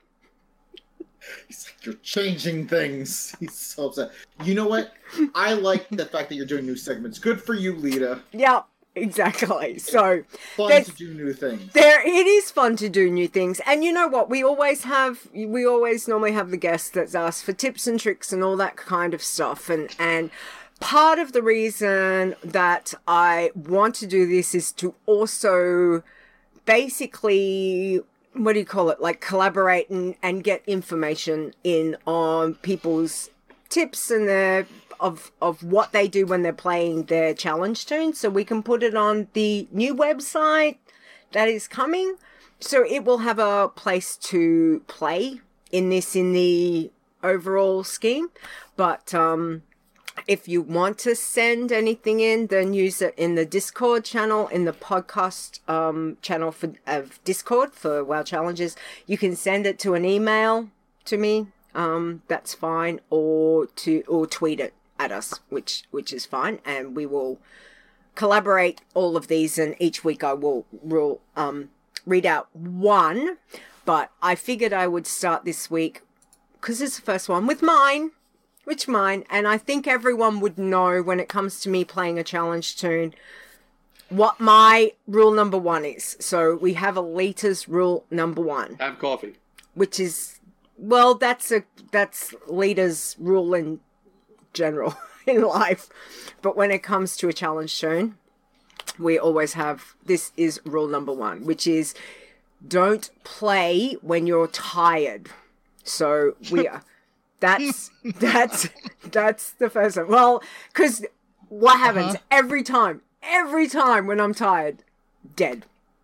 D: He's like, you're changing things. He's so upset. You know what? I like the fact that you're doing new segments. Good for you, Lita.
B: Yeah. Exactly. So
D: fun to do new things.
B: There, it is fun to do new things, and you know what? We always have, we always normally have the guests that ask for tips and tricks and all that kind of stuff, and and part of the reason that I want to do this is to also basically, what do you call it? Like collaborate and and get information in on people's tips and their. Of, of what they do when they're playing their challenge tune, so we can put it on the new website that is coming, so it will have a place to play in this in the overall scheme. But um if you want to send anything in, then use it in the Discord channel, in the podcast um channel for of Discord for WoW Challenges. You can send it to an email to me, um that's fine, or to or tweet it at us, which which is fine, and we will collaborate all of these, and each week I will will um read out one. But I figured I would start this week because it's the first one with mine, which mine, and I think everyone would know when it comes to me playing a challenge tune what my rule number one is. So we have Alita's rule number one.
C: Have coffee.
B: Which is, well, that's a that's Lita's rule in general in life, but when it comes to a challenge tune, we always have, this is rule number one, which is don't play when you're tired. So we are that's that's that's the first one. Well, because what happens uh-huh. every time every time when I'm tired, dead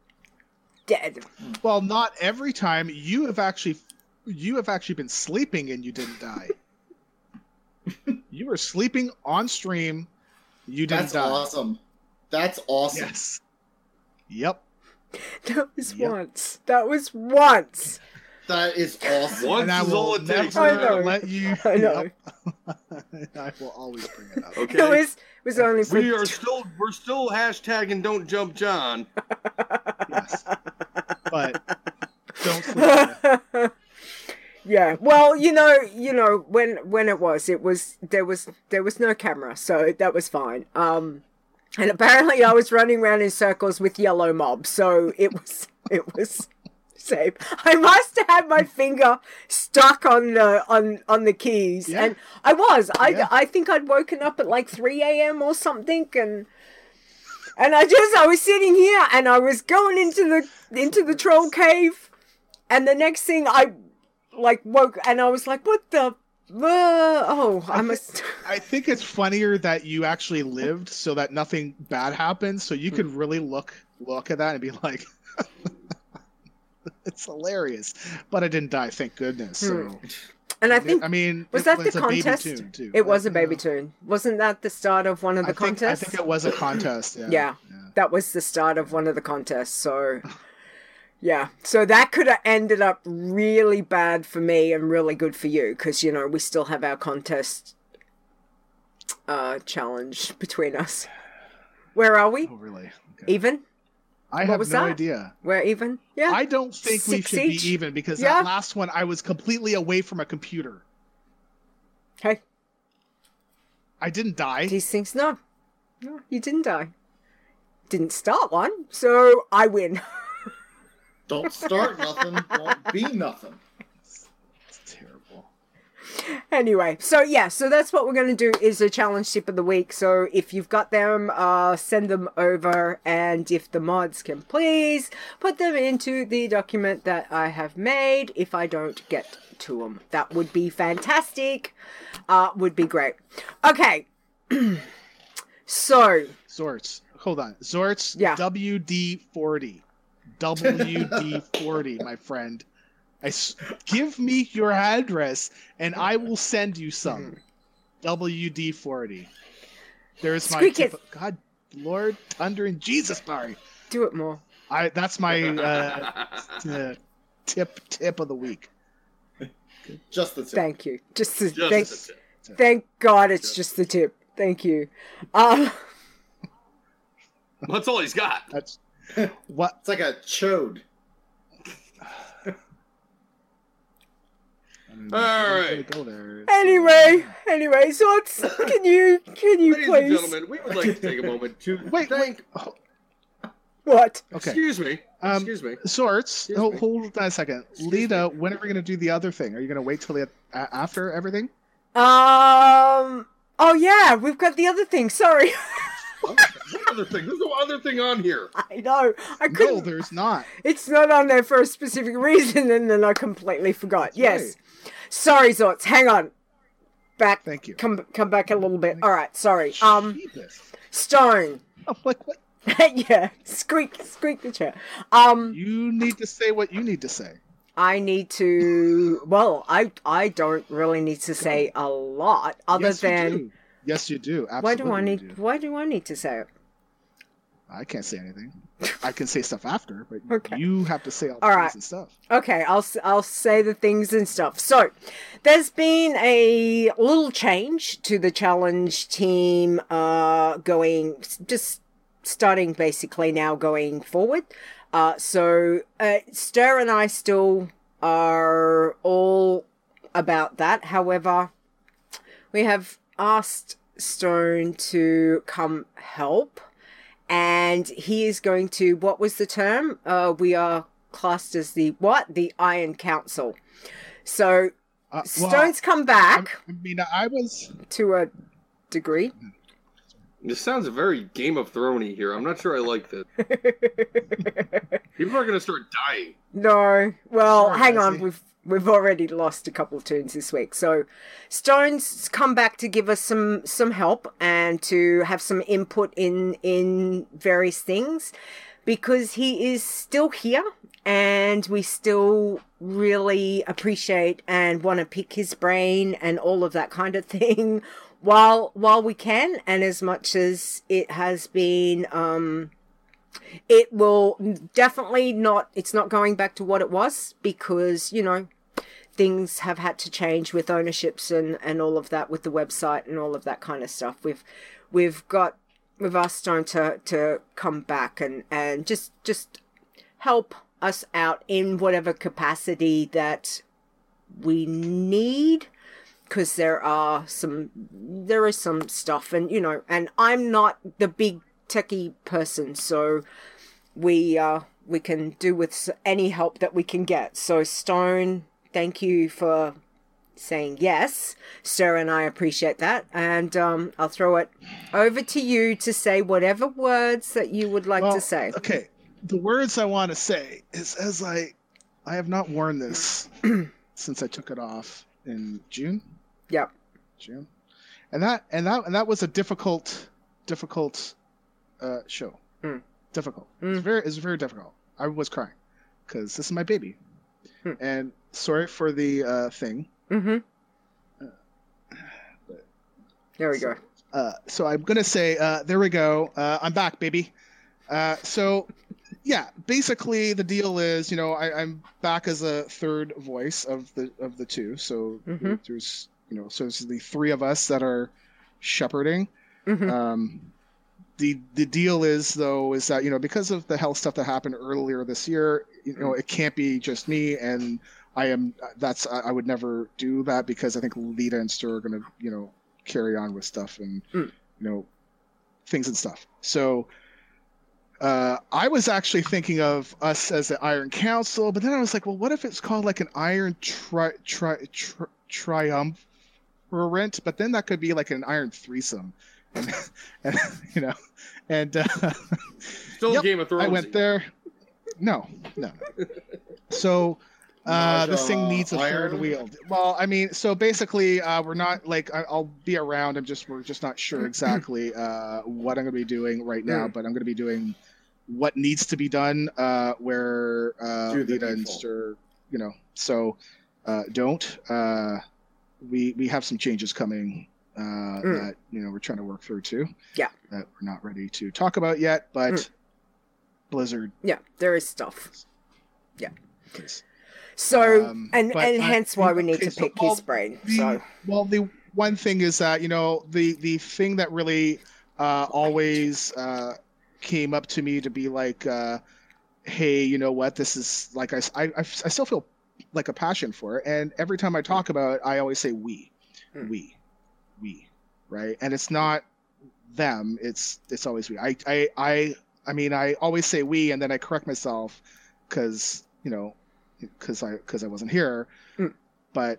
B: dead
E: well, not every time. You have actually you have actually been sleeping and you didn't die. You were sleeping on stream. You didn't
D: That's
E: die.
D: awesome. That's awesome.
E: Yes. Yep.
B: That was
E: yep.
B: once. That was once.
D: That is awesome.
C: Once
E: and I
C: is
E: will
C: all it takes.
E: never let you.
B: I know.
E: Yep. I will always bring it up.
C: Okay.
B: It was, it was only for
C: we are still we're still hashtagging Don't Jump John.
E: Yes. But don't sleep.
B: Yeah, well, you know, you know, when when it was, it was there was there was no camera, so that was fine. Um, and apparently, I was running around in circles with yellow mob, so it was it was safe. I must have had my finger stuck on the on on the keys,
E: yeah.
B: and I was. I
E: yeah.
B: I think I'd woken up at like three a.m. or something, and and I just I was sitting here, and I was going into the into the troll cave, and the next thing I. like woke and I was like, what the uh, oh I, I must
E: th- I think it's funnier that you actually lived so that nothing bad happened, so you could really look look at that and be like it's hilarious, but I didn't die, thank goodness. So
B: hmm. And I think
E: I mean
B: was
E: it
B: that
E: was
B: the
E: a
B: contest
E: baby tune too.
B: it was
E: like,
B: a baby
E: uh,
B: tune, wasn't that the start of one of the
E: I think,
B: contests?
E: I think it was a contest. Yeah.
B: yeah,
E: yeah.
B: That was the start of one of the contests, so yeah, so that could have ended up really bad for me and really good for you, because, you know, we still have our contest uh, challenge between us. Where are we?
E: Oh, really? Okay.
B: Even?
E: I
B: What
E: have
B: was
E: no
B: that?
E: idea.
B: We're even? Yeah.
E: I don't think
B: Six
E: we should
B: each?
E: be even, because
B: Yeah.
E: that last one I was completely away from a computer.
B: Hey,
E: I didn't die.
B: these things, no. No, you didn't die. Didn't start one, so I win.
D: Don't start nothing, won't be nothing.
E: It's terrible.
B: Anyway, so yeah, so that's what we're going to do is a challenge tip of the week. So if you've got them, uh, send them over, and if the mods can please put them into the document that I have made if I don't get to them. That would be fantastic. Uh, would be great. Okay. So.
E: Zorts. Hold on. Zorts
B: Yeah.
E: W D forty. W D forty, my friend. I s- give me your address and I will send you some. W D forty. There's my
B: Squeak
E: tip.
B: it.
E: God, Lord, Thunder and Jesus, Barry.
B: Do it more.
E: I that's my uh, uh, tip tip of the week.
D: Just the tip.
B: Thank you. Just, the,
C: Just
B: thank,
C: the tip.
B: thank God it's just the tip. Thank you. Um,
C: That's all he's got.
E: That's what.
D: It's like a chode.
C: All right.
E: Go there.
B: anyway, anyway, so it's, can you, can you
C: Ladies
B: please?
C: and gentlemen, we would like to take a moment to
E: Wait,
C: thank.
E: wait.
B: What?
E: Okay.
C: Excuse me.
E: Um,
C: Excuse me.
E: Sorts.
C: Excuse
E: Hold,
C: me.
E: hold on a second.
C: Excuse
E: Lita, when are we going to do the other thing? Are you going to wait till the, uh, after everything?
B: Um, oh yeah, we've got the other thing. Sorry.
C: What other thing? There's no other thing on here.
B: I know. I
E: No,
B: couldn't.
E: there's not.
B: It's not on there for a specific reason, and then I completely forgot.
E: That's
B: yes.
E: right.
B: Sorry, Zorts. Hang on. Back.
E: Thank you.
B: Come, come back a little bit. All right. Sorry. Um,
E: Jesus.
B: Stone.
E: I'm like, what?
B: Yeah. Squeak, squeak the chair. Um,
E: You need to say what you need to say.
B: I need to. Well, I, I don't really need to say a lot, other
E: yes,
B: than.
E: You do. Yes, you do.
B: Why
E: Absolutely.
B: do I
E: you
B: need?
E: do.
B: Why do I need to say it?
E: I can't say anything. I can say stuff after, but
B: Okay.
E: you have to say all the
B: All
E: things
B: right.
E: and stuff.
B: Okay, I'll s- I'll say the things and stuff. So, there's been a little change to the challenge team, uh, going just starting basically now going forward. Uh, so uh, Stir and I still are all about that. However, we have asked Stone to come help. And he is going to, what was the term? Uh, we are classed as the, what? The Iron Council. So,
E: Uh, well,
B: Stone's come back
E: I mean, I was.
B: to a degree.
C: This sounds very Game of Thrones here. I'm not sure I like this. People are going to start dying.
B: No. Well,
E: Sorry,
B: hang on.
E: Leslie.
B: We've we've already lost a couple of tunes this week. So Stone's come back to give us some some help and to have some input in in various things, because he is still here and we still really appreciate and want to pick his brain and all of that kind of thing while while we can, and as much as it has been um it will definitely not, it's not going back to what it was, because, you know, things have had to change with ownerships and, and all of that, with the website and all of that kind of stuff. We've, we've got, we've asked Stone to, to come back and, and just, just help us out in whatever capacity that we need. Because there are some, there is some stuff, and, you know, and I'm not the big techie person, so we uh we can do with any help that we can get. So Stone, thank you for saying yes. Sarah and I appreciate that, and um I'll throw it over to you to say whatever words that you would like
E: Well,
B: to say.
E: Okay, the words I want to say is, as I, I have not worn this since I took it off in June.
B: Yep.
E: June, and that and that and that was a difficult, difficult uh, show.
B: Mm.
E: Difficult.
B: Mm.
E: It's very it's very difficult. I was crying because this is my baby,
B: Mm.
E: and sorry for the uh, thing.
B: Mm-hmm.
E: But,
B: There we
E: so,
B: go.
E: Uh, so I'm gonna say, uh, there we go. Uh, I'm back, baby. Uh, so, yeah, basically the deal is, you know, I, I'm back as a third voice of the of the two. So
B: Mhm.
E: there's, you know, so it's the three of us that are shepherding.
B: Mm-hmm.
E: Um, the the deal is though is that, you know, because of the health stuff that happened earlier this year, you know, it can't be just me, and I am that's I, I would never do that, because I think Lita and Stir are gonna, you know, carry on with stuff and
B: Mm.
E: you know, things and stuff. So uh, I was actually thinking of us as the Iron Council, but then I was like, well, what if it's called like an Iron tri tri, tri Triumvirate? But then that could be like an Iron Threesome, and, and you know, and uh,
C: Still
E: Yep,
C: Game of Thrones.
E: I went there. No, no. no. So uh, this thing
D: Nausea,
E: needs a third
D: iron?
E: wheel. Well, I mean, so basically, uh, we're not like I, I'll be around. I'm just we're just not sure exactly uh, what I'm going to be doing right now, but I'm going to be doing what needs to be done. Uh, where uh,
D: Do the
E: Lita and
D: needful.
E: Stir, you know, so uh, don't. Uh, we we have some changes coming uh,
B: Mm.
E: that, you know, we're trying to work through too.
B: Yeah.
E: That we're not ready to talk about yet, but.
B: Mm.
E: Blizzard.
B: Yeah, there is stuff. Yeah.
E: Case.
B: So,
E: Um,
B: and,
E: but
B: and
E: I-
B: hence why we need
E: okay,
B: to
E: so
B: pick
E: all
B: his brain.
E: the-
B: So,
E: Well, the one thing is that, you know, the, the thing that really uh, always uh, came up to me to be like, uh, hey, you know what, this is like, I, I, I still feel like a passion for it. And every time I talk about it, I always say we,
B: Hmm.
E: we, we, right? And it's not them, it's it's always we. I, I, I, I mean, I always say we, and then I correct myself because, you know, because I, because I wasn't here,
B: Hmm.
E: but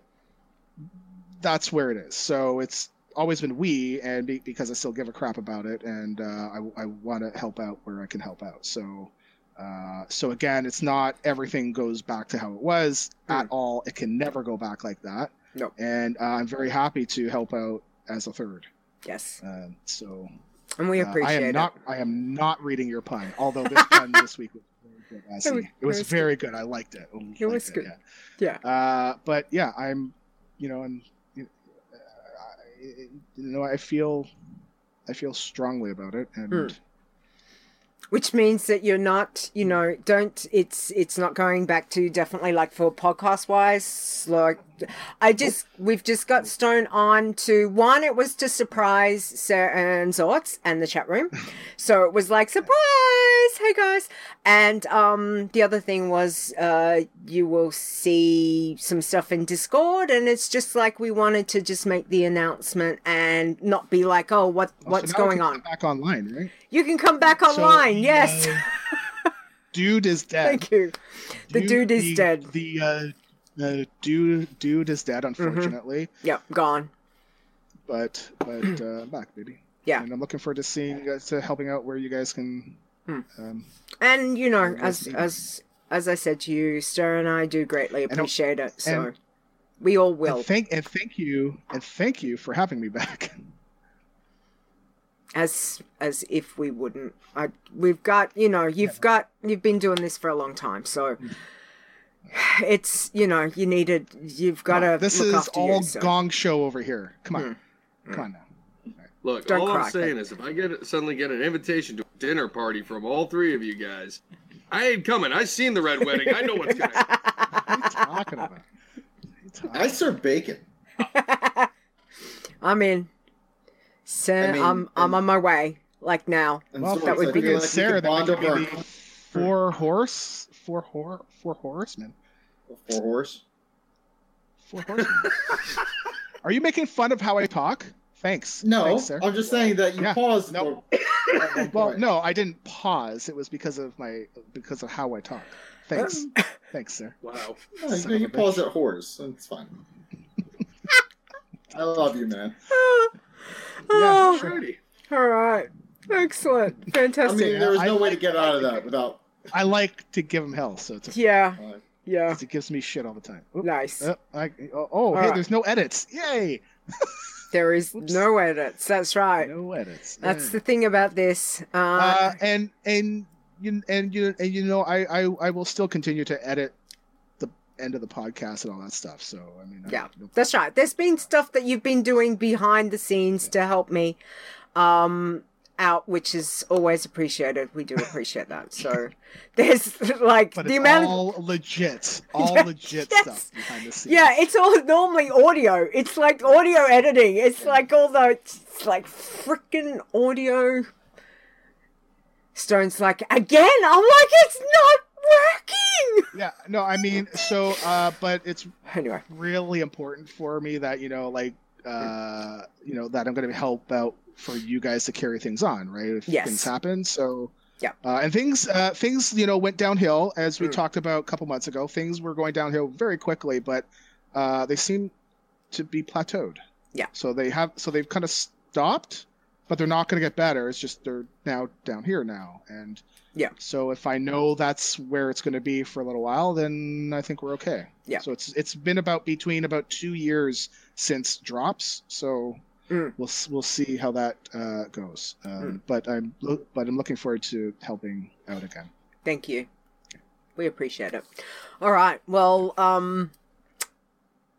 E: that's where it is. So it's always been we, and be, because I still give a crap about it, and uh, I, I want to help out where I can help out. So, uh, so again, it's not everything goes back to how it was at all. It can never go back like that.
B: No.
E: And uh, I'm very happy to help out as a third.
B: yes.
E: Uh, so
B: And we
E: uh,
B: appreciate
E: I am
B: it.
E: not. I am not reading your pun. Although this pun this week was very good. I see.
B: was-
E: It was
B: it was
E: very good. I liked it. I
B: It was
E: liked
B: good.
E: Yeah.
B: Yeah.
E: Uh, but yeah, I'm, you know, and you know, I, you know, I feel, I feel strongly about it, and
B: Hmm. Which means that you're not, you know, don't, it's, it's not going back to definitely like for podcast wise, like I just, we've just got Stone on to one, it was to surprise Sarah and Zorts and the chat room. So it was like, surprise, hey guys. And, um, the other thing was, uh, you will see some stuff in Discord, and it's just like, we wanted to just make the announcement and not be like, oh, what,
E: Oh, so
B: what's
E: now I
B: going
E: can
B: on?
E: come back online, right?
B: You can come back
E: So,
B: online,
E: the,
B: yes.
E: uh, dude is dead.
B: Thank you. The dude is
E: the,
B: dead.
E: The uh, the dude dude is dead,
B: Mm-hmm.
E: unfortunately.
B: Yep, gone.
E: But but uh, I'm back, baby.
B: Yeah.
E: And I'm looking forward to seeing uh, to helping out where you guys can.
B: Hmm.
E: Um,
B: And you know,
E: Yes,
B: as
E: indeed.
B: as as I said to you, Stir and I do greatly
E: And-
B: appreciate it. So
E: and-
B: we all will.
E: and thank and thank you and thank you for having me back.
B: As as if we wouldn't. I we've got, you know, you've got you've been doing this for a long time, so it's, you know, you needed you've got to
E: This
B: look
E: is
B: after
E: all
B: you, so.
E: gong show over here. Come on,
B: Hmm.
E: come on now.
C: Look,
B: Don't
C: all
B: cry,
C: I'm saying is, if I get suddenly get an invitation to a dinner party from all three of you guys, I ain't coming. I seen the red wedding. I know what's gonna happen.
E: What are you talking about? What are you talking
D: I serve bacon.
B: I'm in. So
D: I mean,
B: I'm I'm
D: and-
B: on my way. Like now.
D: And
E: Well,
D: so
B: that
D: it's
B: would
D: like,
B: be
D: I feel
B: good.
D: like we
E: Sarah,
D: could
E: that
D: bond
E: would be
D: over
E: the four horse, four hor, four horsemen,
D: four horse.
E: four horsemen. Are you making fun of how I talk? Thanks.
D: No,
E: Thanks, sir.
D: I'm just saying that you
E: Yeah,
D: paused.
E: no.
D: for- at one
E: Well,
D: point.
E: no, I didn't pause. It was because of my because of how I talk. Thanks. Thanks, sir.
C: Wow.
D: No,
E: Son
D: you,
E: of
D: you
E: a
D: paused
E: bitch.
D: at horse. It's fine. I love you, man.
B: Oh,
E: sure.
C: Alrighty.
B: all right. Excellent.
D: I
B: Fantastic.
D: mean, there was
E: I
D: no way to
E: like-
D: get out of that without.
E: I like to give him hell, so it's okay.
B: Yeah.
D: Uh,
B: Yeah.
E: 'Cause it gives me shit all the time. Oop.
B: Nice.
E: Uh, I, oh, oh hey,
B: right.
E: there's no edits. Yay!
B: There is
E: Whoops.
B: no edits. That's right.
E: No edits.
B: That's
E: Yeah.
B: the thing about this. Uh,
E: Uh, and and you and you and you know I, I I will still continue to edit the end of the podcast and all that stuff. So I mean, I-
B: Yeah.
E: no-
B: that's right. There's been stuff that you've been doing behind the scenes to help me um, out, which is always appreciated. We do appreciate that. So there's like
E: but
B: the
E: it's
B: amount of.
E: all legit, all
B: Yeah,
E: legit
B: yes.
E: stuff behind the scenes.
B: Yeah, it's all normally audio. It's like audio editing. It's like all the, it's like freaking audio. Stone's like, again? I'm like, it's not working!
E: yeah. No, I mean, so uh, but it's
B: Anyway.
E: really important for me that you know, like, uh, you know, that I'm going to help out for you guys to carry things on, right? If
B: Yes.
E: things happen, so.
B: Yeah.
E: Uh, and things, uh, things, you know, went downhill as we
B: Mm.
E: talked about a couple months ago. Things were going downhill very quickly, but uh, they seem to be plateaued.
B: Yeah.
E: So they have, so they've kind of stopped, but they're not going to get better. It's just they're now down here now, and
B: Yeah.
E: So if I know that's where it's going to be for a little while, then I think we're okay.
B: Yeah.
E: So it's it's been about between about two years since drops. So.
B: Mm.
E: We'll we'll see how that uh, goes, um,
B: Mm.
E: but I'm lo- but I'm looking forward to helping out again.
B: Thank you. We appreciate it. All right. Well, um,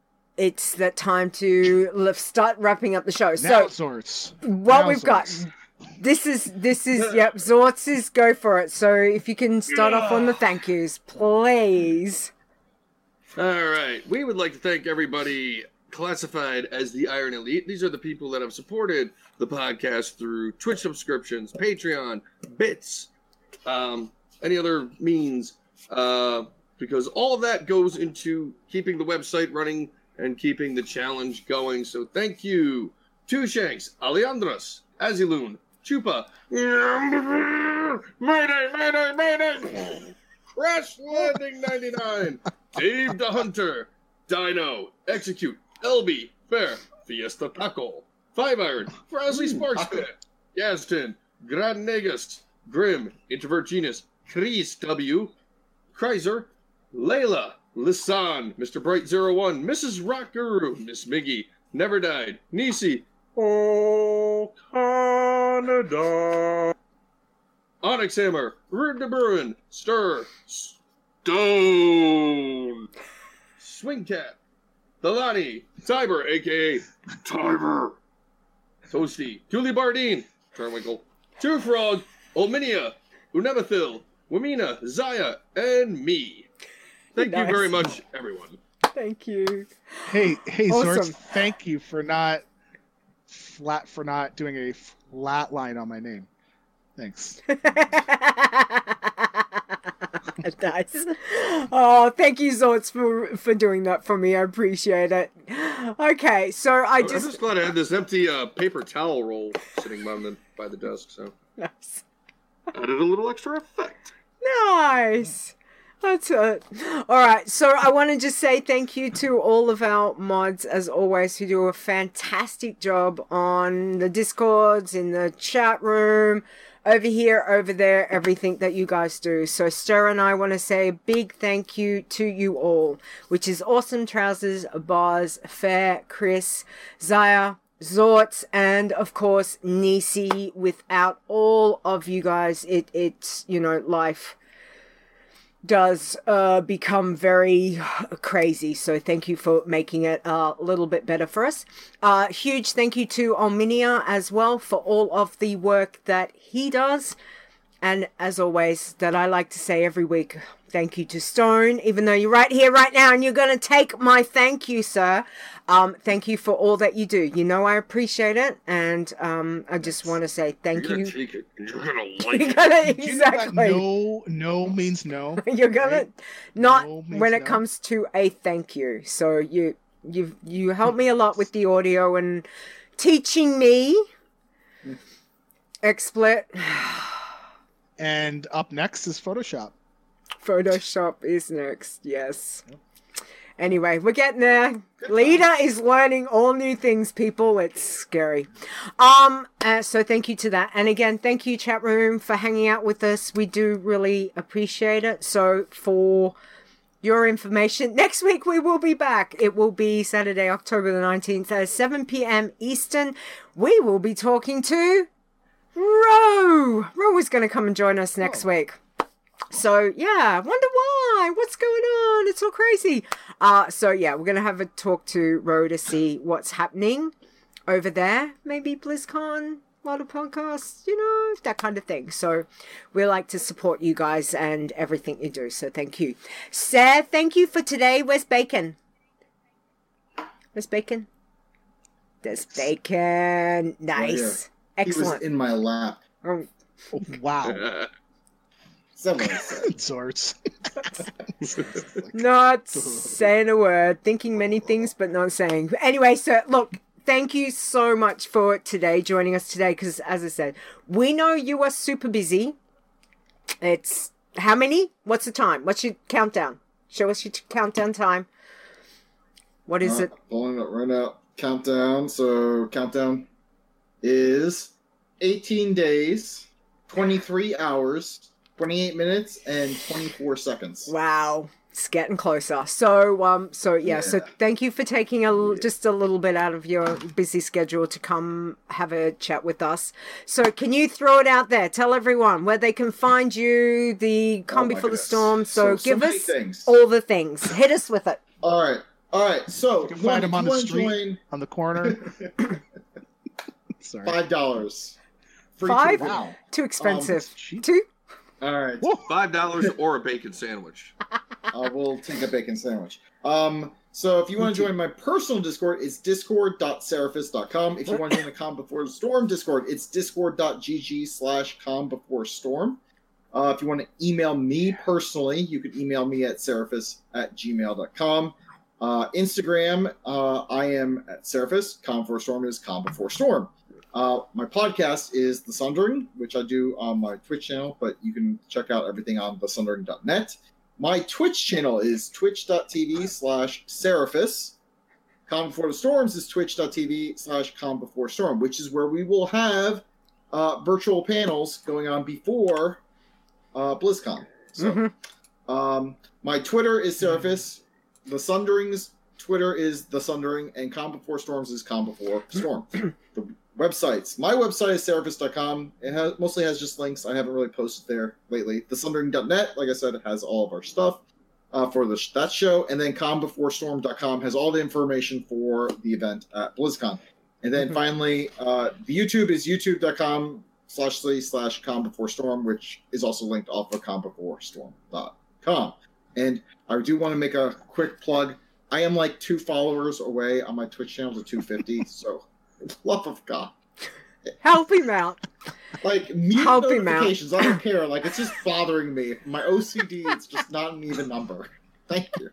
B: it's that time to let's start wrapping up the show.
E: Now,
B: So
E: Zorts.
B: what
E: now,
B: we've got,
E: Zorts.
B: This is, this is, yep, Zorts is go for it. So if you can start off on the thank yous, please.
C: All right. We would like to thank everybody classified as the Iron Elite. These are the people that have supported the podcast through Twitch subscriptions, Patreon, bits, um, any other means, uh, because all of that goes into keeping the website running and keeping the challenge going. So thank you to Shanks, Alejandros, Azilun, Chupa, Mayday, Mayday, Mayday, Crash Landing ninety-nine, Dave the Hunter, Dino, Execute, L B, Fair, Fiesta Taco, Five Iron, Frowsley Sparksman, Yazton, Grand Negus, Grim, Introvert Genius, Chris W, Kreiser, Layla, Lisan, Mister Bright zero one, Missus Rockaroo, Miss Miggy, Never Died, Nisi, Oh Canada, Onyx Hammer, Rude de Bruin, Stir, Stone, Swing Cat, Delani, Tiber, aka Tiber, Toasty, Julie Bardine, Turnwinkle, Two Frog, Olminia, Unemothil, Wamina, Zaya, and me. Thank nice. you very much, everyone.
B: Thank you.
E: Hey, hey,
B: Awesome.
E: Zorts, thank you for not flat for not doing a flat line on my name. Thanks.
B: Nice. Oh, thank you, Zorts, for for doing that for me. I appreciate it. Okay, so I
C: I'm
B: just
C: just glad I had this empty uh, paper towel roll sitting by the by the desk, so
B: nice.
C: added a little extra effect.
B: Nice. That's it. All right. So I want to just say thank you to all of our mods, as always, who do a fantastic job on the Discords, in the chat room, over here, over there, everything that you guys do. So Stir and I want to say a big thank you to you all, which is Awesome Trousers, Bars, Fair, Chris, Zaya, Zorts, and of course Nisi. Without all of you guys, it it's you know life does uh become very crazy. So thank you for making it a little bit better for us. Uh huge thank you to Olminia as well for all of the work that he does. And as always, that I like to say every week, thank you to Stone, even though you're right here right now and you're going to take my thank you, sir. Um, thank you for all that you do. You know I appreciate it. And um, I just want to say thank
C: You're
B: you.
C: gonna take it. You're gonna like
B: You're
C: it.
B: gonna,
E: Do you know that
B: exactly.
E: no, no means no.
B: You're gonna
E: right?
B: not
E: No means
B: when it
E: no.
B: comes to a thank you. So you you you helped me a lot with the audio and teaching me XSplit.
E: And up next is Photoshop.
B: Photoshop is next. Yes. Anyway, we're getting there. Lita is learning all new things, people. It's scary. Um, uh, so thank you to that. And again, thank you, chat room, for hanging out with us. We do really appreciate it. So for your information, next week we will be back. It will be Saturday, October the nineteenth at seven p.m. Eastern. We will be talking to Ro. Ro is going to come and join us next
E: Oh.
B: week. So yeah, wonder why? What's going on? It's all crazy. Uh, so yeah, we're gonna have a talk to Ro to see what's happening over there. Maybe BlizzCon, a lot of podcasts, you know, that kind of thing. So we like to support you guys and everything you do. So thank you, Seth. Thank you for today. Where's Bacon? Where's Bacon? There's Bacon. Nice,
D: He was
B: excellent.
D: in my lap.
B: Oh,
E: Oh, wow.
D: Someone said.
E: Zorts.
B: not saying a word, thinking many things, but not saying. Anyway, so look, thank you so much for today, joining us today, because as I said, we know you are super busy. It's how many? What's the time? What's your countdown? Show us your t- countdown time. What is
D: Uh,
B: it?
D: Pulling it right now. Countdown. So countdown is eighteen days, twenty-three hours, twenty-eight minutes, and twenty-four seconds.
B: Wow, it's getting closer. So, um, so yeah, so
D: Yeah.
B: thank you for taking a l- just a little bit out of your busy schedule to come have a chat with us. So, can you throw it out there? Tell everyone where they can find you, the
D: Oh
B: Come
D: my
B: Before the
D: goodness.
B: Storm. So,
D: So- so
B: give
D: many
B: us
D: things.
B: all the things. Hit us with it.
D: All right. All right. So
E: You can
D: one,
E: find him
D: if
E: on
D: you
E: the
D: wanna
E: street.
D: join,
E: On the corner. Sorry.
D: five dollars. Free
B: Five?
D: To wow.
B: Too expensive.
E: cheap.
B: Two?
D: All right.
C: Five dollars or a bacon sandwich.
D: Uh, we'll take a bacon sandwich. Um, so if you want to join my personal Discord, it's discord dot seraphis dot com. If you want to join the Calm Before the Storm Discord, it's discord dot g g slash calm before storm. Uh, if you want to email me personally, you can email me at seraphis at gmail dot com. Uh, Instagram, uh, I am at Seraphis. Calm Before Storm is Calm Before Storm. Uh, my podcast is The Sundering, which I do on my Twitch channel, but you can check out everything on the sundering dot net. My Twitch channel is twitch dot t v slash Seraphis. Calm Before the Storms is twitch dot t v slash Calm Before Storm, which is where we will have uh, virtual panels going on before uh, BlizzCon. So,
B: Mm-hmm.
D: um, my Twitter is Seraphis. The Sundering's Twitter is The Sundering, and Calm Before Storms is Calm Before Storm. The websites. My website is seraphis dot com. It has, mostly has just links. I haven't really posted there lately. the sundering dot net, like I said, has all of our stuff uh, for the, that show. And then calm before storm dot com has all the information for the event at BlizzCon. And then
B: Mhm.
D: finally, uh, the YouTube is youtube dot com slash slash calm before storm, which is also linked off of calm before storm dot com. And I do want to make a quick plug. I am like two followers away on my Twitch channel to two fifty, so love of God.
B: Help him out.
D: Like, mute
B: Help him out.
D: notifications, I don't care. Like, it's just bothering me. My O C D, it's just not an even number. Thank you.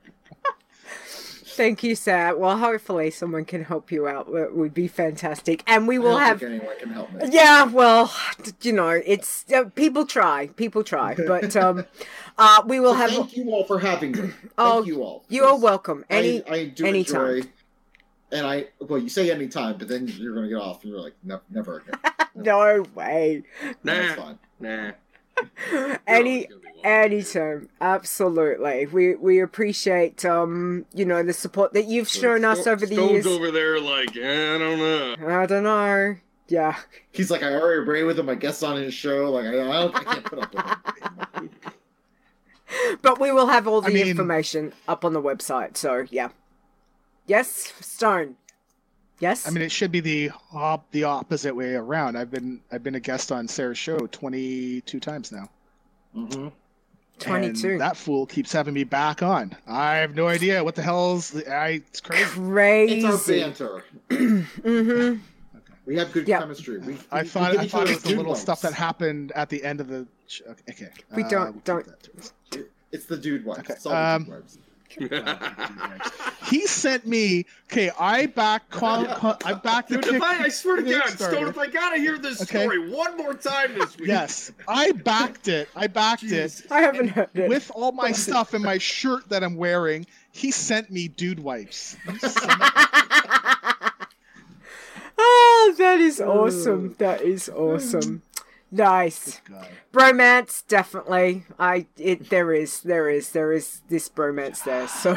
B: Thank you, Sir. Well, hopefully someone can help you out. It would be fantastic. And we
D: I
B: will
D: don't
B: have...
D: think anyone can help me.
B: Yeah, well, you know, it's... Uh, people try. People try. But um, uh, we will
D: So
B: have...
D: thank you all for having me. Thank
B: Oh,
D: you all.
B: You are welcome. Any,
D: I, I do
B: anytime.
D: enjoy... And I... Well, you say anytime, but then you're going to get off, and you're like, no, never again.
B: No way.
D: That's
C: Nah,
D: fine.
C: nah.
B: Any...
C: You're always gonna be welcome.
B: Anytime, absolutely. We we appreciate um you know the support that you've shown us over the
C: Stone's
B: years.
C: over there like, eh, I don't know.
B: I don't know. Yeah.
D: He's like, I already agree with him. I guess on his show. Like, I, I, don't, I can't put up with him.
B: But we will have all the
E: I mean-
B: information up on the website. So yeah. Yes, Stone. Yes.
E: I mean, it should be the op- the opposite way around. I've been I've been a guest on Sarah's show twenty-two times now.
D: Mm-hmm.
B: twenty-two.
E: And that fool keeps having me back on. I have no idea what the hell's. I it's crazy.
B: Crazy.
D: It's our banter.
B: mm-hmm.
D: We have good
B: Yeah.
D: chemistry. We,
E: I
D: we-
E: thought
D: we give
E: I
D: each
E: thought
D: other
E: it was the
D: good
E: little
D: ones.
E: stuff that happened at the end of the. Sh- okay.
B: We
E: uh,
B: don't-
E: we'll keep
B: don't-
E: that to it.
D: It's the dude ones.
E: Okay,
D: It's all the
E: um,
D: dude vibes.
E: He sent me. Okay, I back. Con, con, I backed the
C: Dude,
E: kick,
C: if I, I swear to God,
E: Kickstarter.
C: Stone, if I gotta hear this
E: Okay.
C: story one more time this week.
E: Yes, I backed it. I backed it.
B: I haven't
E: And
B: heard it.
E: with all my stuff and my shirt that I'm wearing, he sent me dude wipes.
B: Oh, that is awesome. That is awesome. Nice.
E: God.
B: Bromance, definitely. I it there is there is there is this bromance there. So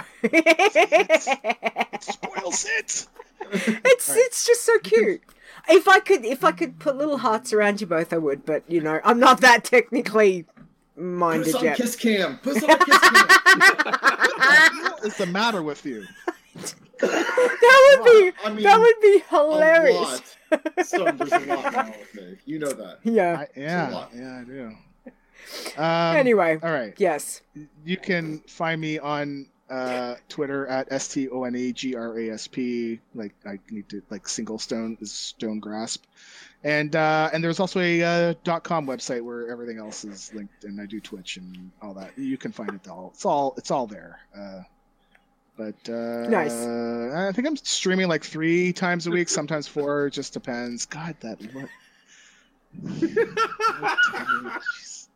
E: Spoils it.
B: it's it's just so cute. If I could if I could put little hearts around you both, I would. But you know, I'm not that technically
D: Put
B: minded
D: us on
B: yet.
D: kiss cam. Put us on kiss cam.
E: What is the matter with you?
B: That would be
D: I mean,
B: that would be
D: A
B: hilarious.
D: lot. So there's a lot wrong with me. You know that.
B: Yeah.
E: I, yeah,
D: lot.
E: yeah, I do. Um,
B: Anyway,
E: all right.
B: yes.
E: You can find me on uh, Twitter at S T O N E G R A S P. Like I need to like single stone is stone grasp, and uh, and there's also a uh, .com website where everything else is linked, and I do Twitch and all that. You can find it all. It's all it's all there. Uh, but uh,
B: Nice.
E: I think I'm streaming like three times a week, sometimes four. It just depends. God, that what? Jeez.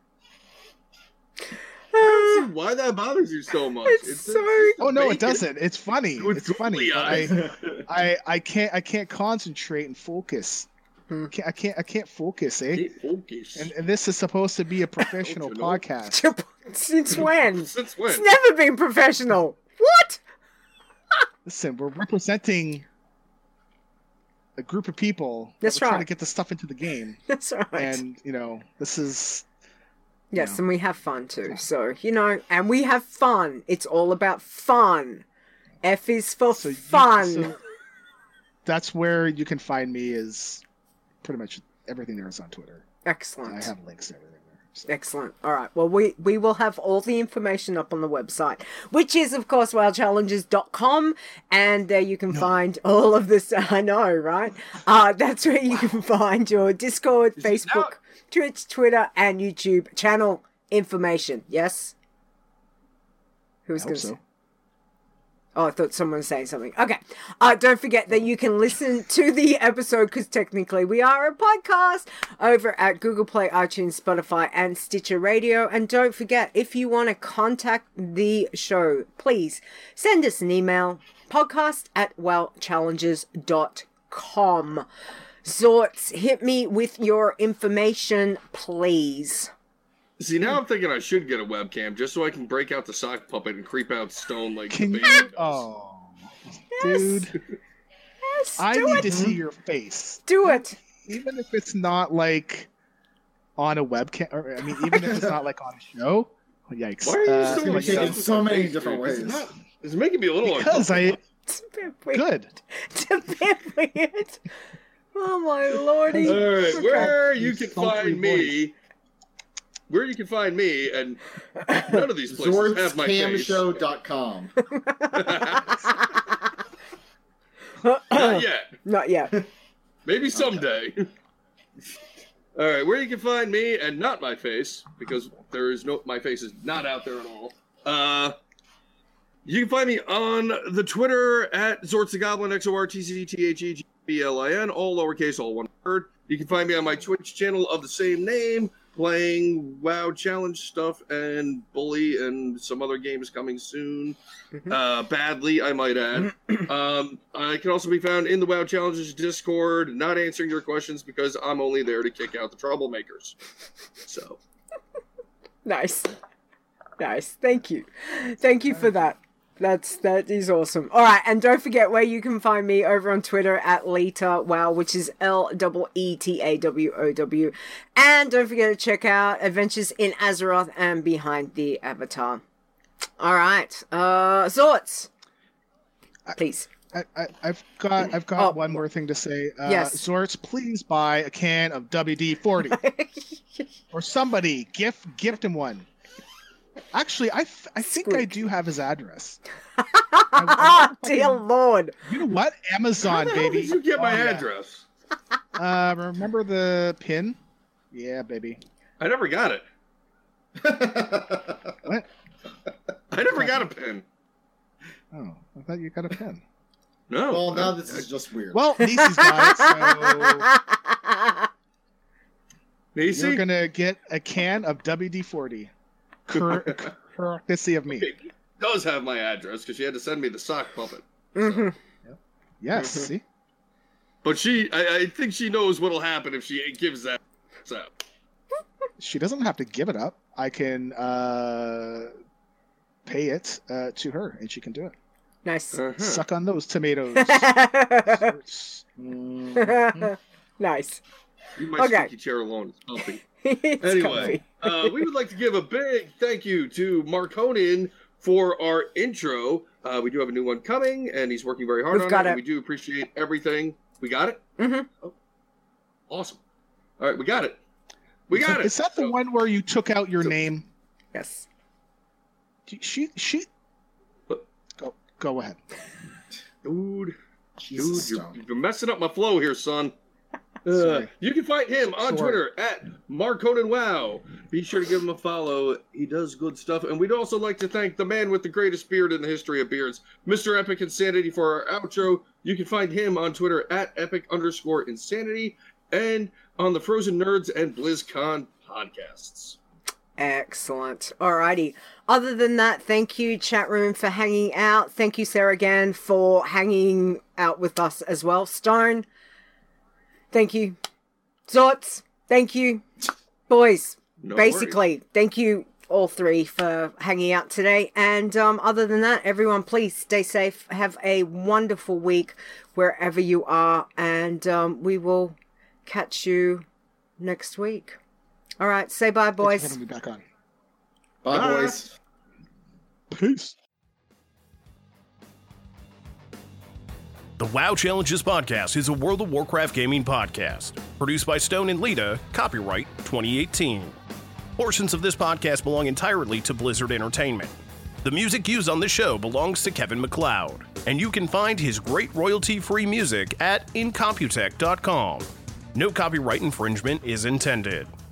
C: I don't see why that bothers you so much.
B: It's so-
E: Oh no, it
C: bacon.
E: doesn't. It's funny.
C: With
E: It's funny.
C: googly
E: but
C: eyes.
E: I, I I can't I can't concentrate and focus.
B: Hmm.
E: I can't I can't I can't focus, eh?
C: Can't focus.
E: And, and this is supposed to be a professional
C: Don't you know?
E: podcast.
B: Since when?
C: Since when?
B: It's never been professional. What?
E: Listen, we're representing a group of people
B: That's
E: that are trying
B: right.
E: to get the stuff into the game,
B: That's right.
E: and you know this is
B: Yes,
E: Yeah.
B: and we have fun too. So, you know, and we have fun. It's all about fun. F is for
E: so you-
B: fun.
E: so that's where you can find me is pretty much everything there is on Twitter.
B: Excellent.
E: I have links to everything there. So.
B: Excellent. All right. Well, we, we will have all the information up on the website, which is, of course, wow challenges dot com. And there you can no. find all of this. I know, right? Uh, that's where you wow. can find your Discord, is Facebook, Twitch, Twitter, and YouTube channel information. Yes? Who's going to
E: so.
B: say? Oh, I thought someone was saying something. Okay. Uh, don't forget that you can listen to the episode, because technically we are a podcast, over at Google Play, iTunes, Spotify, and Stitcher Radio. And don't forget, if you want to contact the show, please send us an email, podcast at wow challenges dot com. Zorts, hit me with your information, please.
C: See, now I'm thinking I should get a webcam just so I can break out the sock puppet and creep out Stone like
E: can
C: the baby does.
E: Oh,
B: yes.
E: dude.
B: Yes,
E: I
B: do
E: need
B: it.
E: to see your face.
B: Do it.
E: Even if it's not like on a webcam, or I mean, even if it's not like on a show. Oh, yikes.
C: Why are you
E: uh,
C: so
D: It's
C: like
D: in so many different ways.
C: It's, not, it's making me a little
E: because I.
B: It's a bit weird.
E: Good.
B: It's a bit weird. Oh, my lordy.
C: All right,
B: Okay.
C: where you
E: You
C: can
E: sultry
C: find me, where you can find me, and none of these places have my face.
D: Zorts Cam Show dot com.
C: Not yet.
B: Not yet.
C: Maybe someday. All right, where you can find me and not my face, because there is no, my face is not out there at all. Uh, you can find me on the Twitter at Zorts the Goblin, X O R T C T H E G B L I N, all lowercase, all one word. You can find me on my Twitch channel of the same name, playing WoW Challenge stuff and Bully and some other games coming soon.
B: Mm-hmm.
C: Uh, badly, I might add. um, I can also be found in the WoW Challenges Discord, not answering your questions because I'm only there to kick out the troublemakers. So.
B: Nice. Nice. Thank you. Thank you for that. That's, that is awesome. All right. And don't forget where you can find me over on Twitter at Leta Wow, which is L E E T A W O W. And don't forget to check out Adventures in Azeroth and Behind the Avatar. All right. Uh, Zorts. Please.
E: I, I, I've got I've got
B: Oh.
E: one more thing to say. Uh,
B: Yes.
E: Zorts, please buy a can of W D forty. Or somebody, gift gift him one. Actually, I, th- I think I
B: Squeak.
E: do have his address.
B: Dear Lord.
E: You know what? Amazon,
C: How the hell
E: baby.
C: did you get my
E: Oh, yeah.
C: address?
E: Uh, remember the pin? Yeah, baby.
C: I never got it.
E: What?
C: I never got a pin.
E: Oh, I thought you got a pin.
C: No.
D: Well, now
C: I-
D: this is just weird.
E: Well, Niecy's got it, so
C: Macy?
E: you're gonna get a can of W D forty. Cur- courtesy of me.
C: She does have my address because she had to send me the sock puppet.
B: Mhm.
E: Yes,
C: Mm-hmm.
E: see?
C: But she, I, I think she knows what'll happen if she gives that out.
E: She doesn't have to give it up. I can uh, pay it uh, to her, and she can do it.
B: Nice.
C: Uh-huh.
E: Suck on those tomatoes. Zorts. Mhm.
B: Nice.
C: You my
B: Okay.
C: squeaky chair alone. It's comfy.
B: It's
C: Anyway,
B: comfy.
C: uh, we would like to give a big thank you to Mark Honan for our intro. Uh, we do have a new one coming, and he's working very hard
B: We've
C: on
B: got
C: it.
B: it.
C: And we do appreciate everything. We got it?
B: Mhm.
C: Oh, awesome. All right, we got it. We got it.
E: Is that the
C: So-
E: one where you took out your
C: so-
E: name?
B: Yes.
E: She, she.
C: What?
E: Go, go ahead.
C: Dude,
D: Jesus,
C: dude, you're,
D: Stone.
C: you're messing up my flow here, son. Uh,
E: Sorry.
C: you can find him on
E: Sorry.
C: Twitter at Mark Conan Wow. Be sure to give him a follow. He does good stuff. And we'd also like to thank the man with the greatest beard in the history of beards, Mister Epic Insanity, for our outro. You can find him on Twitter at epic underscore insanity and on the Frozen Nerds and BlizzCon podcasts.
B: Excellent. Alrighty. Other than that, thank you, chat room, for hanging out. Thank you, Sarah, again, for hanging out with us as well. Stone, thank you. Zorts, thank you. Boys,
C: No
B: basically, thank you all three for hanging out today. And um, other than that, everyone, please stay safe. Have a wonderful week wherever you are. And um, we will catch you next week. All right, say bye,
E: Thanks for
B: boys.
E: having me back on.
D: Bye,
C: Bye.
D: boys.
E: Peace.
H: The WoW Challenges podcast is a World of Warcraft gaming podcast. Produced by Stone and Lita, copyright twenty eighteen. Portions of this podcast belong entirely to Blizzard Entertainment. The music used on this show belongs to Kevin MacLeod, and you can find his great royalty-free music at incomputech dot com. No copyright infringement is intended.